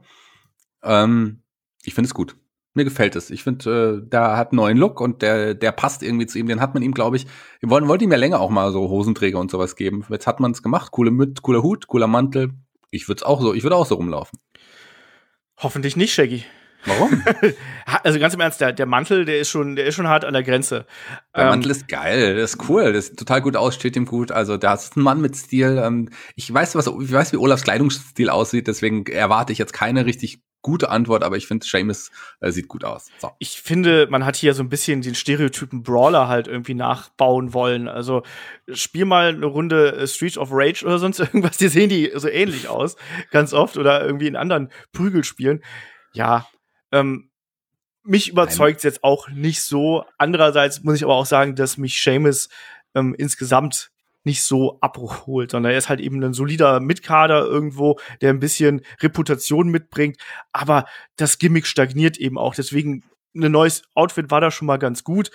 ich finde es gut. Mir gefällt es. Ich finde, der hat einen neuen Look und der passt irgendwie zu ihm. Den hat man ihm, glaube ich, wir wollten ihm ja länger auch mal so Hosenträger und sowas geben. Jetzt hat man es gemacht. Coole Mütze, cooler Hut, cooler Mantel. Ich würde auch so rumlaufen. Hoffentlich nicht, Shaggy. Warum? Also ganz im Ernst, der Mantel, der ist schon hart an der Grenze. Der Mantel ist geil, der ist cool, das sieht total gut aus, steht ihm gut. Also da ist ein Mann mit Stil. Ich weiß, wie Olafs Kleidungsstil aussieht, deswegen erwarte ich jetzt keine richtig gute Antwort, aber ich finde, Sheamus sieht gut aus. So. Ich finde, man hat hier so ein bisschen den Stereotypen Brawler halt irgendwie nachbauen wollen. Also spiel mal eine Runde Streets of Rage oder sonst irgendwas, die sehen die so ähnlich aus, ganz oft, oder irgendwie in anderen Prügelspielen. Ja, mich überzeugt es jetzt auch nicht so. Andererseits muss ich aber auch sagen, dass mich Sheamus insgesamt nicht so abholt, sondern er ist halt eben ein solider Mitkader irgendwo, der ein bisschen Reputation mitbringt, aber das Gimmick stagniert eben auch, deswegen ein neues Outfit war da schon mal ganz gut.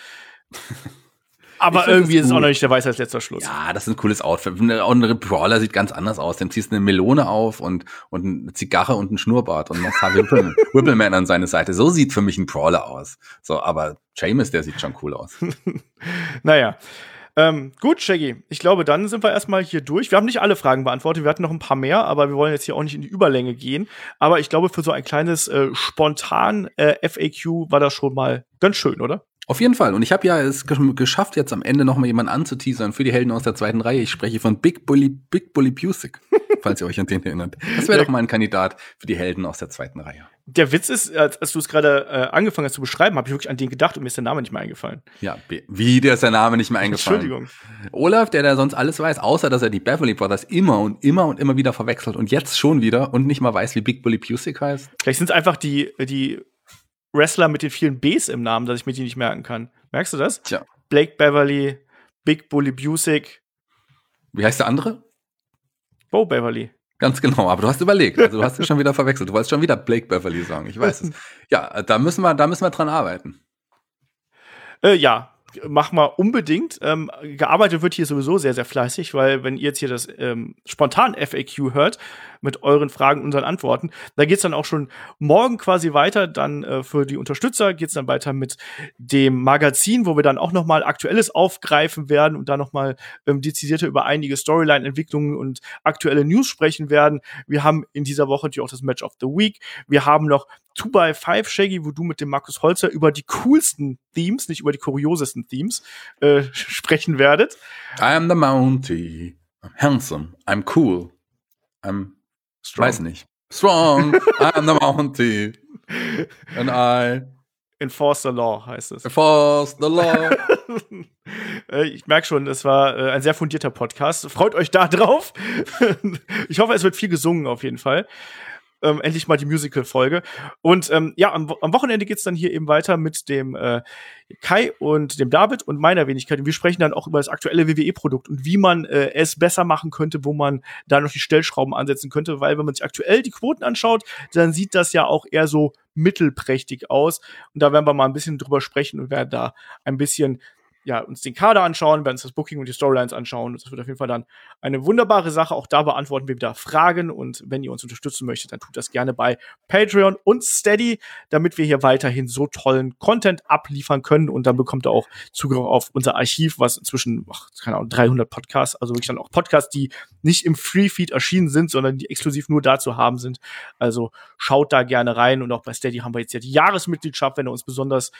Aber irgendwie ist es auch noch nicht der Weisheit letzter Schluss. Ja, das ist ein cooles Outfit. Ein Brawler sieht ganz anders aus. Dem ziehst du eine Melone auf und eine Zigarre und einen Schnurrbart und machst Whippleman an seine Seite. So sieht für mich ein Brawler aus. So, aber Sheamus, der sieht schon cool aus. Naja. Gut, Shaggy. Ich glaube, dann sind wir erstmal hier durch. Wir haben nicht alle Fragen beantwortet. Wir hatten noch ein paar mehr, aber wir wollen jetzt hier auch nicht in die Überlänge gehen. Aber ich glaube, für so ein kleines spontan FAQ war das schon mal ganz schön, oder? Auf jeden Fall. Und ich habe ja es geschafft, jetzt am Ende noch mal jemanden anzuteasern für die Helden aus der zweiten Reihe. Ich spreche von Big Bully Busick, falls ihr euch an den erinnert. Das wäre doch mal ein Kandidat für die Helden aus der zweiten Reihe. Der Witz ist, als du es gerade angefangen hast zu beschreiben, habe ich wirklich an den gedacht und mir ist der Name nicht mehr eingefallen. Ja, der ist der Name nicht mehr eingefallen. Entschuldigung. Olaf, der sonst alles weiß, außer dass er die Beverly Brothers immer wieder verwechselt und jetzt schon wieder und nicht mal weiß, wie Big Bully Busick heißt. Vielleicht sind es einfach die Wrestler mit den vielen Bs im Namen, dass ich mir die nicht merken kann. Merkst du das? Tja. Blake Beverly, Big Bully Busick. Wie heißt der andere? Bo Beverly. Ganz genau, aber du hast überlegt. Also du hast es schon wieder verwechselt. Du wolltest schon wieder Blake Beverly sagen. Ich weiß es. Ja, da müssen wir dran arbeiten. Ja, mach mal unbedingt. Gearbeitet wird hier sowieso sehr, sehr fleißig, weil wenn ihr jetzt hier das spontan FAQ hört mit euren Fragen, unseren Antworten, da geht's dann auch schon morgen quasi weiter. Dann für die Unterstützer geht's dann weiter mit dem Magazin, wo wir dann auch noch mal Aktuelles aufgreifen werden und da noch mal dezidierter über einige Storyline-Entwicklungen und aktuelle News sprechen werden. Wir haben in dieser Woche natürlich auch das Match of the Week. Wir haben noch 2x5, Shaggy, wo du mit dem Markus Holzer über die coolsten Themes, nicht über die kuriosesten Themes, sprechen werdet. I am the Mountie. I'm handsome. I'm cool. I'm strong. Weiß nicht. Strong. I am the Mountie. And I Enforce the Law heißt es. Enforce the Law. Ich merke schon, es war ein sehr fundierter Podcast. Freut euch da drauf. Ich hoffe, es wird viel gesungen auf jeden Fall. Endlich mal die Musical-Folge. Und ja, am Wochenende geht's dann hier eben weiter mit dem Kai und dem David und meiner Wenigkeit. Und wir sprechen dann auch über das aktuelle WWE-Produkt und wie man es besser machen könnte, wo man da noch die Stellschrauben ansetzen könnte. Weil wenn man sich aktuell die Quoten anschaut, dann sieht das ja auch eher so mittelprächtig aus. Und da werden wir mal ein bisschen drüber sprechen und werden da ein bisschen uns den Kader anschauen, werden uns das Booking und die Storylines anschauen. Das wird auf jeden Fall dann eine wunderbare Sache. Auch da beantworten wir wieder Fragen. Und wenn ihr uns unterstützen möchtet, dann tut das gerne bei Patreon und Steady, damit wir hier weiterhin so tollen Content abliefern können. Und dann bekommt ihr auch Zugriff auf unser Archiv, was inzwischen, keine Ahnung, 300 Podcasts, also wirklich dann auch Podcasts, die nicht im Free-Feed erschienen sind, sondern die exklusiv nur dazu haben sind. Also schaut da gerne rein. Und auch bei Steady haben wir jetzt ja die Jahresmitgliedschaft, wenn ihr uns besonders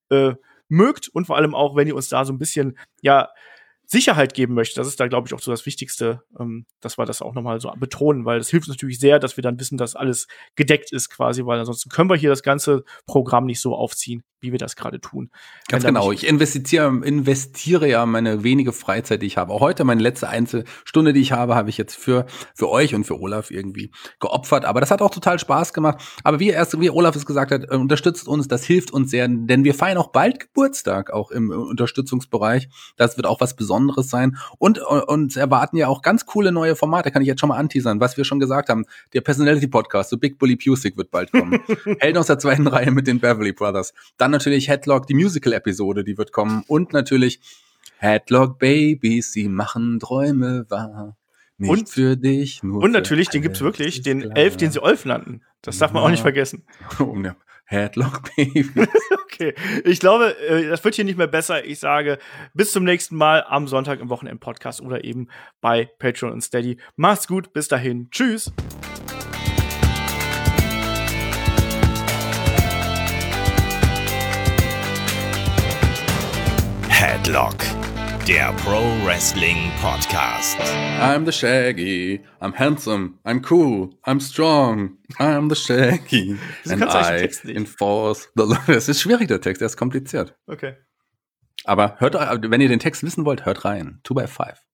mögt und vor allem auch, wenn ihr uns da so ein bisschen, Sicherheit geben möchtet. Das ist da, glaube ich, auch so das Wichtigste, dass wir das auch nochmal so betonen, weil das hilft uns natürlich sehr, dass wir dann wissen, dass alles gedeckt ist quasi, weil ansonsten können wir hier das ganze Programm nicht so aufziehen, wie wir das gerade tun. Ganz genau. Ich investiere ja meine wenige Freizeit, die ich habe. Auch heute, meine letzte Stunde, die ich habe ich jetzt für euch und für Olaf irgendwie geopfert. Aber das hat auch total Spaß gemacht. Aber wie Olaf es gesagt hat, unterstützt uns, das hilft uns sehr, denn wir feiern auch bald Geburtstag, auch im Unterstützungsbereich. Das wird auch was Besonderes sein. Und uns erwarten ja auch ganz coole neue Formate, kann ich jetzt schon mal anteasern, was wir schon gesagt haben. Der Personality-Podcast, so Big Bully Busick wird bald kommen. Helden aus der zweiten Reihe mit den Beverly Brothers. Dann natürlich Headlock, die Musical-Episode, die wird kommen. Und natürlich Headlock Babies, sie machen Träume wahr. Nicht und für dich, nur und natürlich, den gibt's wirklich, den Elf, den sie Olf nannten. Das darf man auch nicht vergessen. Headlock Babies. Okay, ich glaube, das wird hier nicht mehr besser. Ich sage, bis zum nächsten Mal am Sonntag im Wochenend-Podcast oder eben bei Patreon und Steady. Macht's gut, bis dahin. Tschüss. Headlock, der Pro Wrestling Podcast. I'm the Shaggy, I'm handsome, I'm cool, I'm strong, I'm the Shaggy. And I enforce the law. Das ist schwierig, der Text, der ist kompliziert. Okay. Aber wenn ihr den Text wissen wollt, hört rein. 2x5.